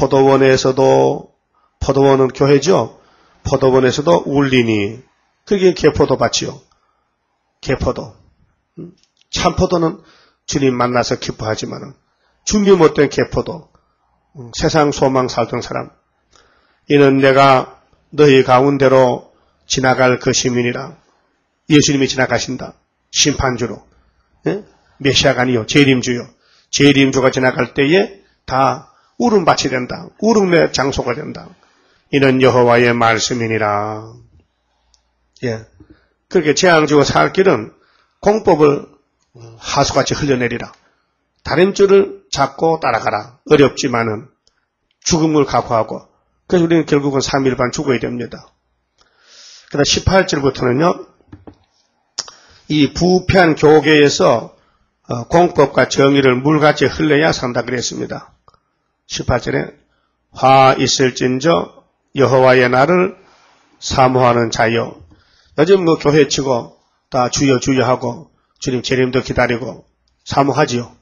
포도원은 교회죠? 포도원에서도 울리니, 그게 개포도밭이요. 개포도. 참포도는 주님 만나서 기뻐하지만 준비 못된 개포도, 세상 소망 살던 사람, 이는 내가 너희 가운데로 지나갈 것임이니라. 예수님이 지나가신다. 심판주로. 메시아가 아니요, 재림주요. 재림주가 지나갈 때에 다 울음밭이 된다. 울음의 장소가 된다. 이는 여호와의 말씀이니라. 그렇게 재앙 주고 살 길은 공법을 하수같이 흘려내리라. 다림줄을 잡고 따라가라. 어렵지만은 죽음을 각오하고. 그래서 우리는 결국은 3일 반 죽어야 됩니다. 그다음 18절부터는요. 이 부패한 교계에서 공법과 정의를 물같이 흘려야 산다 그랬습니다. 18절에 화 있을진저 여호와의 날을 사모하는 자여. 요즘 교회 치고 다 주여 주여 하고 주님 재림도 기다리고 사모하지요.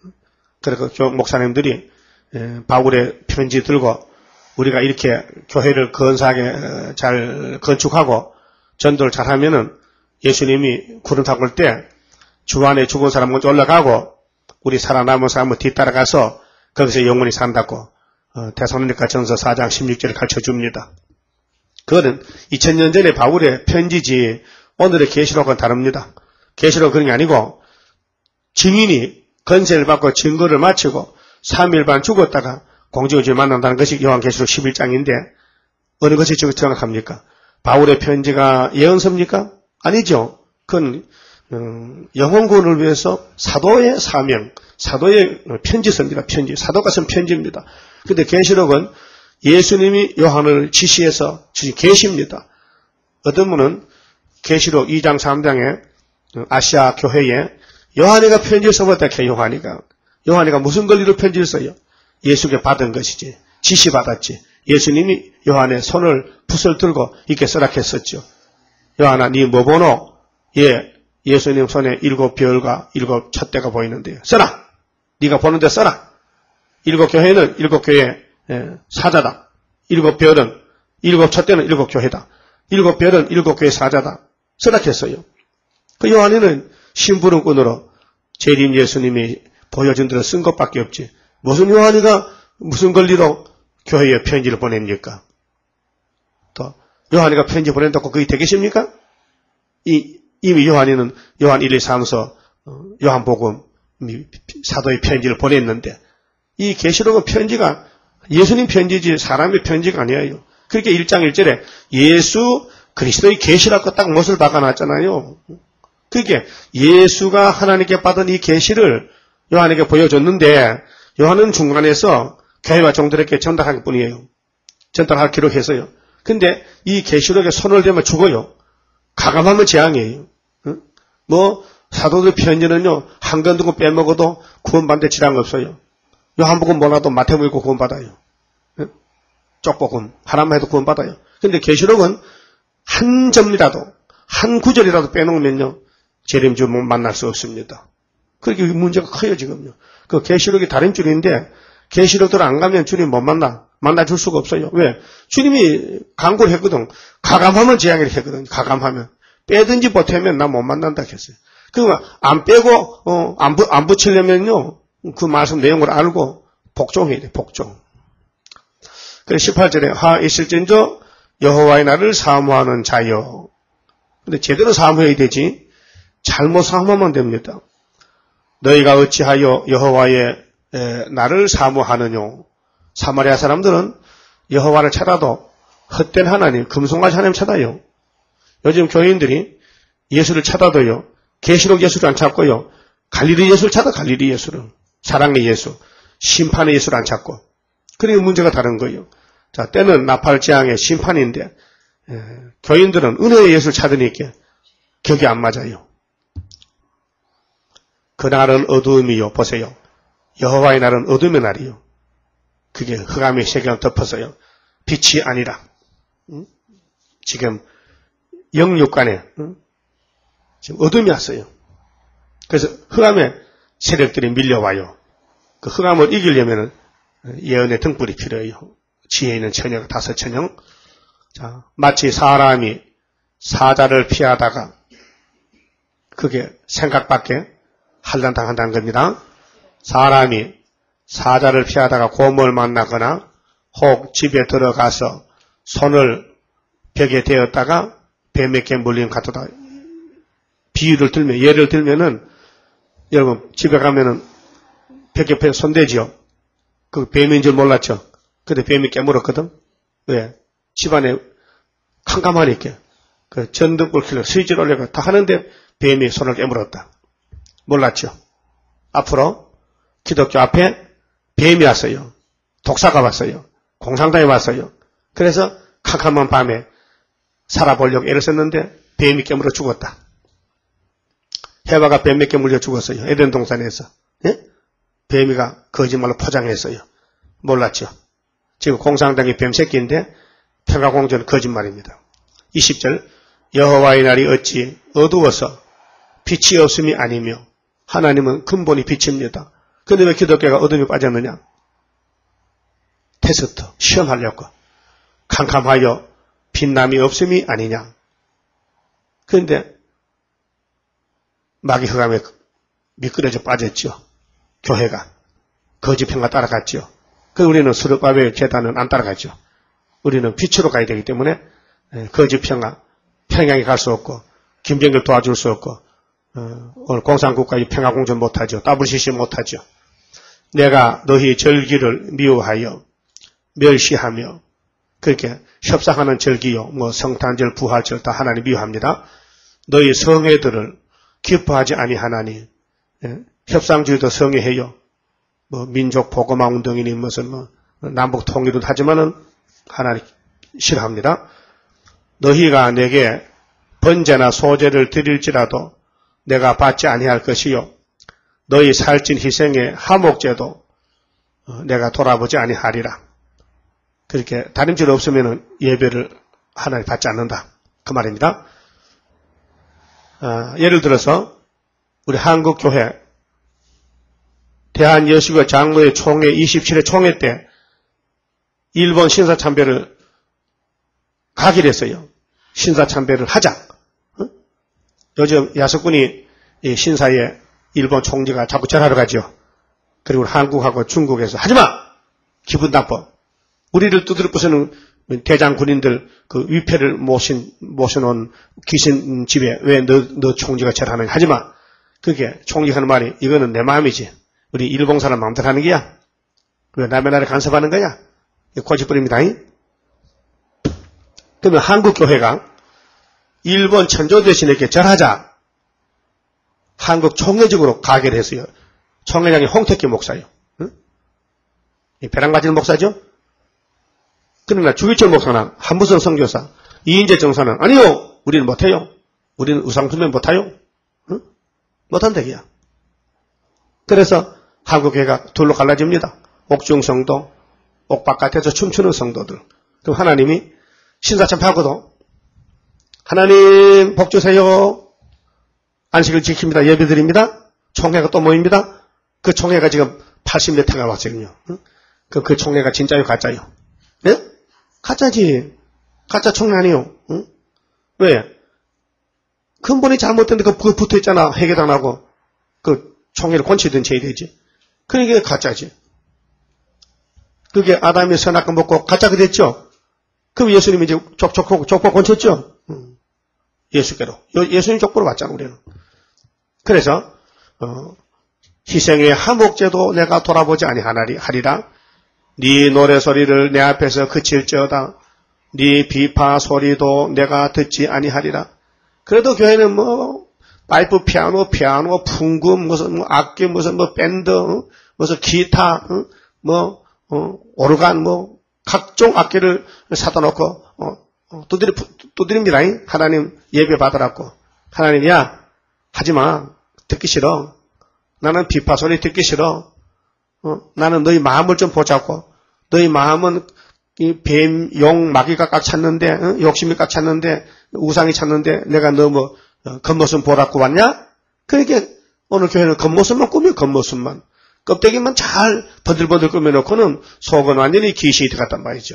그래서 목사님들이 바울의 편지 들고 우리가 이렇게 교회를 건사하게 잘 건축하고 전도를 잘하면은 예수님이 구름 타고 올 때 주 안에 죽은 사람 먼저 올라가고 우리 살아남은 사람은 뒤따라가서 거기서 영원히 산다고 데살로니가 전서 4장 16절을 가르쳐줍니다. 그거는 2000년 전에 바울의 편지지 오늘의 계시록은 다릅니다. 계시록은 그런 게 아니고 증인이 건세를 받고 증거를 마치고 3일 반 죽었다가 공중주에 만난다는 것이 요한계시록 11장인데 어느 것이 정확합니까? 바울의 편지가 예언서입니까? 아니죠. 그건 영혼구원을 위해서 사도의 사명, 사도의 편지서입니다. 편지. 사도가 쓴 편지입니다. 그런데 계시록은 예수님이 요한을 지시해서 주신 계시입니다. 어떤 분은 계시록 2장 3장에 아시아 교회에 요한이가 편지를 써봤다. 요한이가 무슨 권리로 편지를 써요? 예수께 받은 것이지. 지시받았지. 예수님이 요한의 손을 붓을 들고 이렇게 써라 했었죠. 요한아, 니 뭐 보노? 예수님 손에 7별과 7 촛대가 보이는데요. 써라! 네가 보는데 써라! 7교회는 7교회 사자다. 7별은 7 촛대는 7교회다. 7별은 7교회 사자다. 써라 했어요. 그 요한이는 심부름꾼으로 재림 예수님이 보여준 대로 쓴 것밖에 없지. 무슨 요한이가 무슨 권리로 교회에 편지를 보냅니까? 또 요한이가 편지 보낸다고 그게 되겠습니까? 이미 요한이는 요한 1, 2, 3서, 요한복음, 사도의 편지를 보냈는데 이 계시록은 편지가 예수님 편지지 사람의 편지가 아니에요. 그렇게 1장 1절에 예수 그리스도의 계시라고 딱 못을 박아놨잖아요. 그게 예수가 하나님께 받은 이 계시를 요한에게 보여줬는데 요한은 중간에서 교회와 종들에게 전달할 뿐이에요. 전달할 기록했어요. 근데 이 계시록에 손을 대면 죽어요. 가감하면 재앙이에요. 뭐 사도들 편지는요 한 권 두고 빼먹어도 구원받는데 지장 없어요. 요한복음 몰라도 마태복음 읽고 구원받아요. 쪽복음 하나만 해도 구원받아요. 근데 계시록은 한 점이라도 한 구절이라도 빼놓으면요 재림주 만날 수 없습니다. 그렇게 문제가 커요 지금요. 그 계시록이 다른 줄인데 계시록들 안 가면 주님 못 만나줄 수가 없어요. 왜? 주님이 강구를 했거든. 가감하면 재앙이라고 했거든. 가감하면 빼든지 보태면 나 못 만난다 했어요. 그러니까 안 빼고 안 붙이려면요 그 말씀 내용을 알고 복종해야 돼. 복종. 그래서 18절에 하 있을진저 여호와의 날을 사모하는 자여. 근데 제대로 사모해야 되지. 잘못 사모하면 됩니다. 너희가 어찌하여 여호와의 날을 사모하느뇨. 사마리아 사람들은 여호와를 찾아도 헛된 하나님, 금송아지 하나님 찾아요. 요즘 교인들이 예수를 찾아도요. 계시록 예수를 안 찾고요. 갈릴리 예수를 찾아 갈릴리 예수를. 사랑의 예수, 심판의 예수를 안 찾고. 그러니까 문제가 다른 거예요. 자, 때는 나팔재앙의 심판인데 교인들은 은혜의 예수를 찾으니까 격이 안 맞아요. 그날은 어두움이요. 보세요. 여호와의 날은 어둠의 날이요. 그게 흑암의 세계를 덮어서요. 빛이 아니라 지금 영육간에 지금 어둠이 왔어요. 그래서 흑암의 세력들이 밀려와요. 그 흑암을 이기려면 예언의 등불이 필요해요. 지혜 있는 처녀가 5처녀. 자, 마치 사람이 사자를 피하다가 그게 생각밖에 한란당한다는 겁니다. 사람이 사자를 피하다가 곰을 만나거나 혹 집에 들어가서 손을 벽에 대었다가 뱀에게 물린 것 같다. 비유를 들면, 예를 들면은, 여러분, 집에 가면은 벽 옆에 손대지요. 그 뱀인 줄 몰랐죠. 근데 뱀이 깨물었거든. 왜? 집안에 캄캄하니까. 그 전등불 켜고 스위치를 올려가 다 하는데 뱀이 손을 깨물었다. 몰랐죠. 앞으로 기독교 앞에 뱀이 왔어요. 독사가 왔어요. 공산당이 왔어요. 그래서 캄캄한 밤에 살아보려고 애를 썼는데 뱀이 깨물어 죽었다. 해와가 뱀에게 물려 죽었어요. 에덴 동산에서. 예? 뱀이가 거짓말로 포장했어요. 몰랐죠. 지금 공산당이 뱀 새끼인데 평화공주는 거짓말입니다. 20절 여호와의 날이 어찌 어두워서 빛이 없음이 아니며 하나님은 근본이 빛입니다. 그런데 왜 기독교가 어둠에 빠졌느냐? 테스트, 시험하려고. 캄캄하여 빛남이 없음이 아니냐? 그런데 마귀 흑암에 미끄러져 빠졌죠. 교회가. 거짓평가 따라갔죠. 그 우리는 스룹바벨 계단은 안 따라갔죠. 우리는 빛으로 가야 되기 때문에 거짓평화, 평양에 갈 수 없고 김정길 도와줄 수 없고 오늘 공산국가의 평화공전 못하죠. WCC 못하죠. 내가 너희 절기를 미워하여 멸시하며 그렇게 협상하는 절기요. 뭐 성탄절, 부활절 다 하나님 미워합니다. 너희 성회들을 기뻐하지 아니하나니 협상주의도 성회해요. 뭐 민족 복음화 운동이니 무슨 뭐 남북 통일은 하지만은 하나님 싫어합니다. 너희가 내게 번제나 소제를 드릴지라도 내가 받지 아니할 것이요. 너희 살찐 희생의 하목제도 내가 돌아보지 아니하리라. 그렇게 다림질 없으면 예배를 하나님 받지 않는다. 그 말입니다. 예를 들어서 우리 한국교회 대한여수교 장로회 총회 27회 총회 때 일본 신사참배를 가기로 했어요. 신사참배를 하자. 요즘 야석군이 신사에 일본 총리가 자꾸 전화를 가죠. 그리고 한국하고 중국에서 하지마! 기분 나빠. 우리를 두드려 부수는 대장 군인들 그 위패를 모셔놓은 귀신 집에 왜 너 총리가 절하느냐. 하지마. 그게 총리 하는 말이 이거는 내 마음이지. 우리 일본 사람 마음대로 하는 게야. 왜 남의 나라에 간섭하는 거야? 고집부립니다. 그러면 한국 교회가 일본 천조 대신에게 절하자. 한국 총회적으로 가게를 했어요. 총회장이 홍택기 목사예요. 응? 배랑 가지는 목사죠? 그러나 주기철 목사나 한무선 선교사, 이인재 정사는 아니요. 우리는 못해요. 우리는 우상숭배 못해요. 응? 못한다 이야. 그래서 한국교회가 둘로 갈라집니다. 옥중 성도, 옥 바깥에서 춤추는 성도들. 그럼 하나님이 신사참배하거든. 하나님 복 주세요. 안식을 지킵니다. 예배드립니다. 총회가 또 모입니다. 그 총회가 지금 80몇 회가 왔거든요. 그 총회가 진짜요 가짜요? 예? 가짜지. 가짜 총회 아니요. 응? 왜? 근본이 잘못된데 그거 붙어있잖아. 회계당하고 그 총회를 권치든 쳐야 되지. 그러니까 가짜지. 그게 아담이 선악과 먹고 가짜가 됐죠. 그럼 예수님이 이제 족보 권쳤죠. 예수께로. 예수님 족보로 왔잖아 우리는. 그래서 희생의 화목제도 내가 돌아보지 아니하리라. 네 노래소리를 내 앞에서 그칠지어다. 네 비파 소리도 내가 듣지 아니하리라. 그래도 교회는 파이프 피아노, 풍금, 무슨 악기, 무슨 밴드, 무슨 기타, 오르간, 각종 악기를 사다 놓고, 두드립니다. 하나님 예배 받으라고. 하나님이야, 하지 마. 듣기 싫어. 나는 비파 소리 듣기 싫어. 나는 너희 마음을 좀 보자고. 너희 마음은 이 뱀, 용, 마귀가 꽉 찼는데, 욕심이 꽉 찼는데, 우상이 찼는데, 내가 너 겉모습 보라고 왔냐? 그러니까 오늘 교회는 겉모습만 꾸며, 겉모습만. 껍데기만 잘 버들버들 꾸며놓고는 속은 완전히 귀신이 들어갔단 말이죠.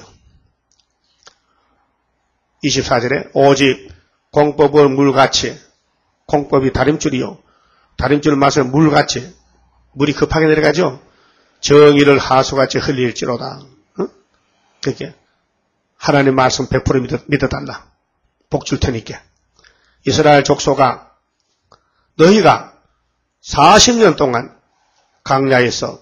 24절에 오직 공법을 물같이, 공법이 다림줄이요. 다림줄 맛을 물같이, 물이 급하게 내려가죠. 정의를 하수같이 흘릴지로다. 그게 하나님 말씀 100% 믿어달라. 복 줄 테니까. 이스라엘 족속아, 너희가 40년 동안 광야에서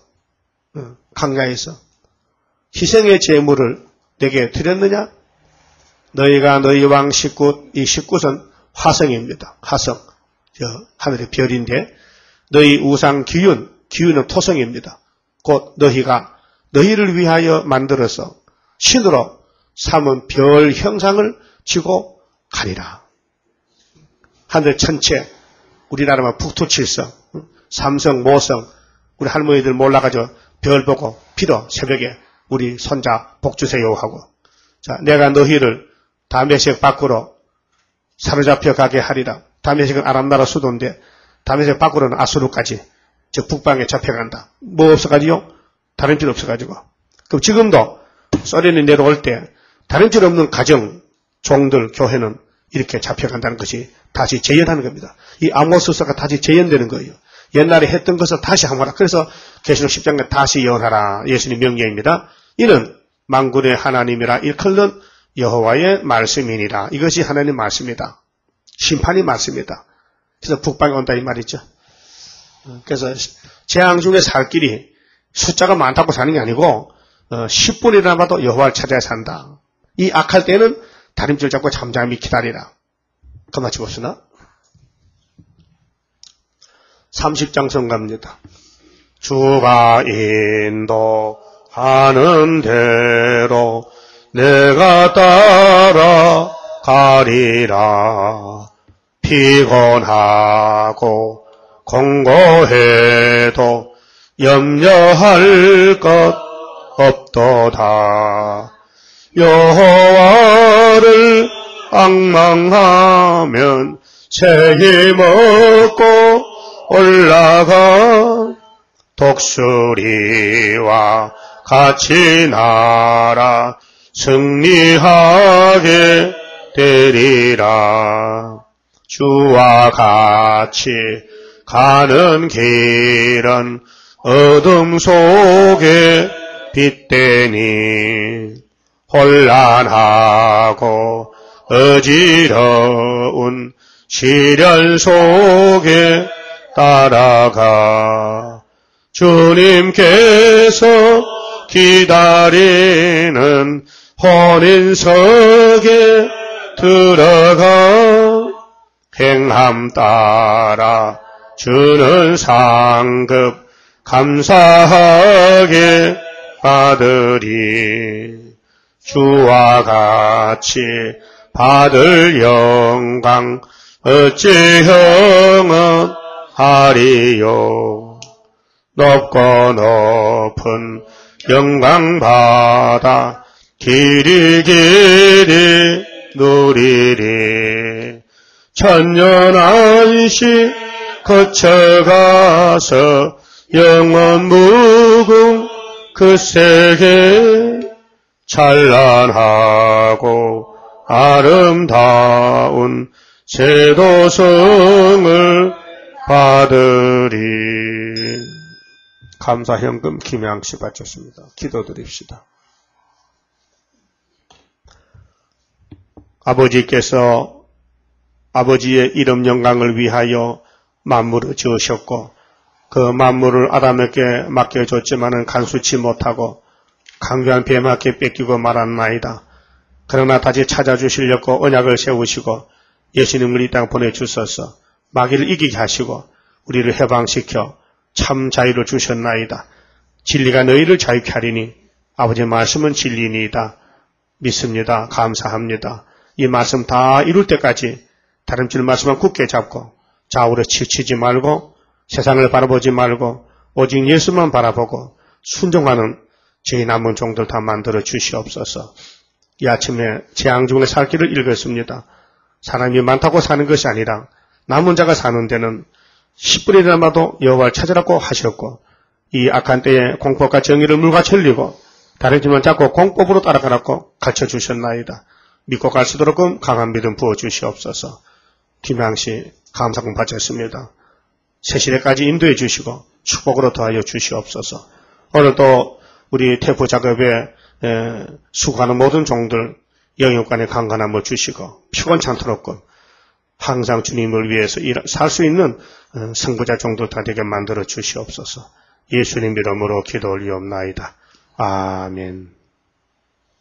희생의 제물을 내게 드렸느냐? 너희가 너희 왕 식구, 이 식구는 화성입니다. 화성. 하늘의 별인데, 너희 우상 기운은 토성입니다. 곧 너희가 너희를 위하여 만들어서 신으로 삼은 별 형상을 지고 가리라. 하늘 천체, 우리나라만 북두칠성, 삼성, 모성, 우리 할머니들 몰라가지고 별 보고 빌어 새벽에 우리 손자 복 주세요 하고. 자, 내가 너희를 다메섹 밖으로 사로잡혀 가게 하리라. 다메섹은 아람나라 수도인데 다메섹 밖으로는 아수르까지 저 북방에 잡혀간다. 뭐 없어가지고? 다림줄 없어가지고. 그럼 지금도 소련이 내려올 때 다림줄 없는 가정, 종들, 교회는 이렇게 잡혀간다는 것이 다시 재현하는 겁니다. 이 아모스서가 다시 재현되는 거예요. 옛날에 했던 것을 다시 하라. 그래서 계시록 10장에 다시 예언하라. 예수님 명령입니다. 이는 만군의 하나님이라 일컬는 여호와의 말씀이니라. 이것이 하나님 말씀이다. 심판이 말씀이다. 그래서 북방에 온다 이 말이죠. 그래서 재앙 중에 살 길이 숫자가 많다고 사는 게 아니고 10분이나 봐도 여호와를 찾아야 산다. 이 악할 때는 다림줄 잡고 잠잠히 기다리라. 그만 집었으나 30장 성가입니다. 주가 인도하는 대로 내가 따라가리라. 피곤하고 공고해도 염려할 것 없도다. 여호와를 앙망하면 새 힘 얻고 올라가. 독수리와 같이 날아 승리하게 되리라. 주와 같이 가는 길은 어둠 속에 빛되니 혼란하고 어지러운 시련 속에 따라가. 주님께서 기다리는 혼인석에 들어가. 행함 따라 주는 상급 감사하게 받으리. 주와 같이 받을 영광 어찌 형언하리요. 높고 높은 영광 받아 길이 누리리. 천년 안식 거쳐가서 영원 무궁 그 세계 찬란하고 아름다운 제도성을 받으리. 감사현금 김양씨 바쳤습니다. 기도드립시다. 아버지께서 아버지의 이름 영광을 위하여 만물을 지으셨고 그 만물을 아담에게 맡겨줬지만은 간수치 못하고 강교한 뱀에게 뺏기고 말았나이다. 그러나 다시 찾아주시려고 언약을 세우시고 예수님을 이 땅에 보내주셔서 마귀를 이기게 하시고 우리를 해방시켜 참 자유를 주셨나이다. 진리가 너희를 자유케 하리니 아버지의 말씀은 진리니이다. 믿습니다. 감사합니다. 이 말씀 다 이룰 때까지 다른 줄 말씀만 굳게 잡고 좌우로 치우치지 말고 세상을 바라보지 말고 오직 예수만 바라보고 순종하는 저희 남은 종들 다 만들어 주시옵소서. 이 아침에 재앙 중에 살 길을 읽었습니다. 사람이 많다고 사는 것이 아니라 남은 자가 사는 데는 10분이라도 여호와를 찾으라고 하셨고 이 악한 때에 공법과 정의를 물같이 흘리고 다른 집만 잡고 공법으로 따라가라고 가르쳐주셨나이다. 믿고 갈 수 있도록 강한 믿음 부어주시옵소서. 김양씨 감사금 바쳤습니다. 새시대까지 인도해 주시고 축복으로 더하여 주시옵소서. 오늘도 우리 태포 작업에 수고하는 모든 종들 영육간에 강건함을 주시고 피곤찮도록 항상 주님을 위해서 살 수 있는 승부자 종들 다 되게 만들어 주시옵소서. 예수님 이름으로 기도 올리옵나이다. 아멘.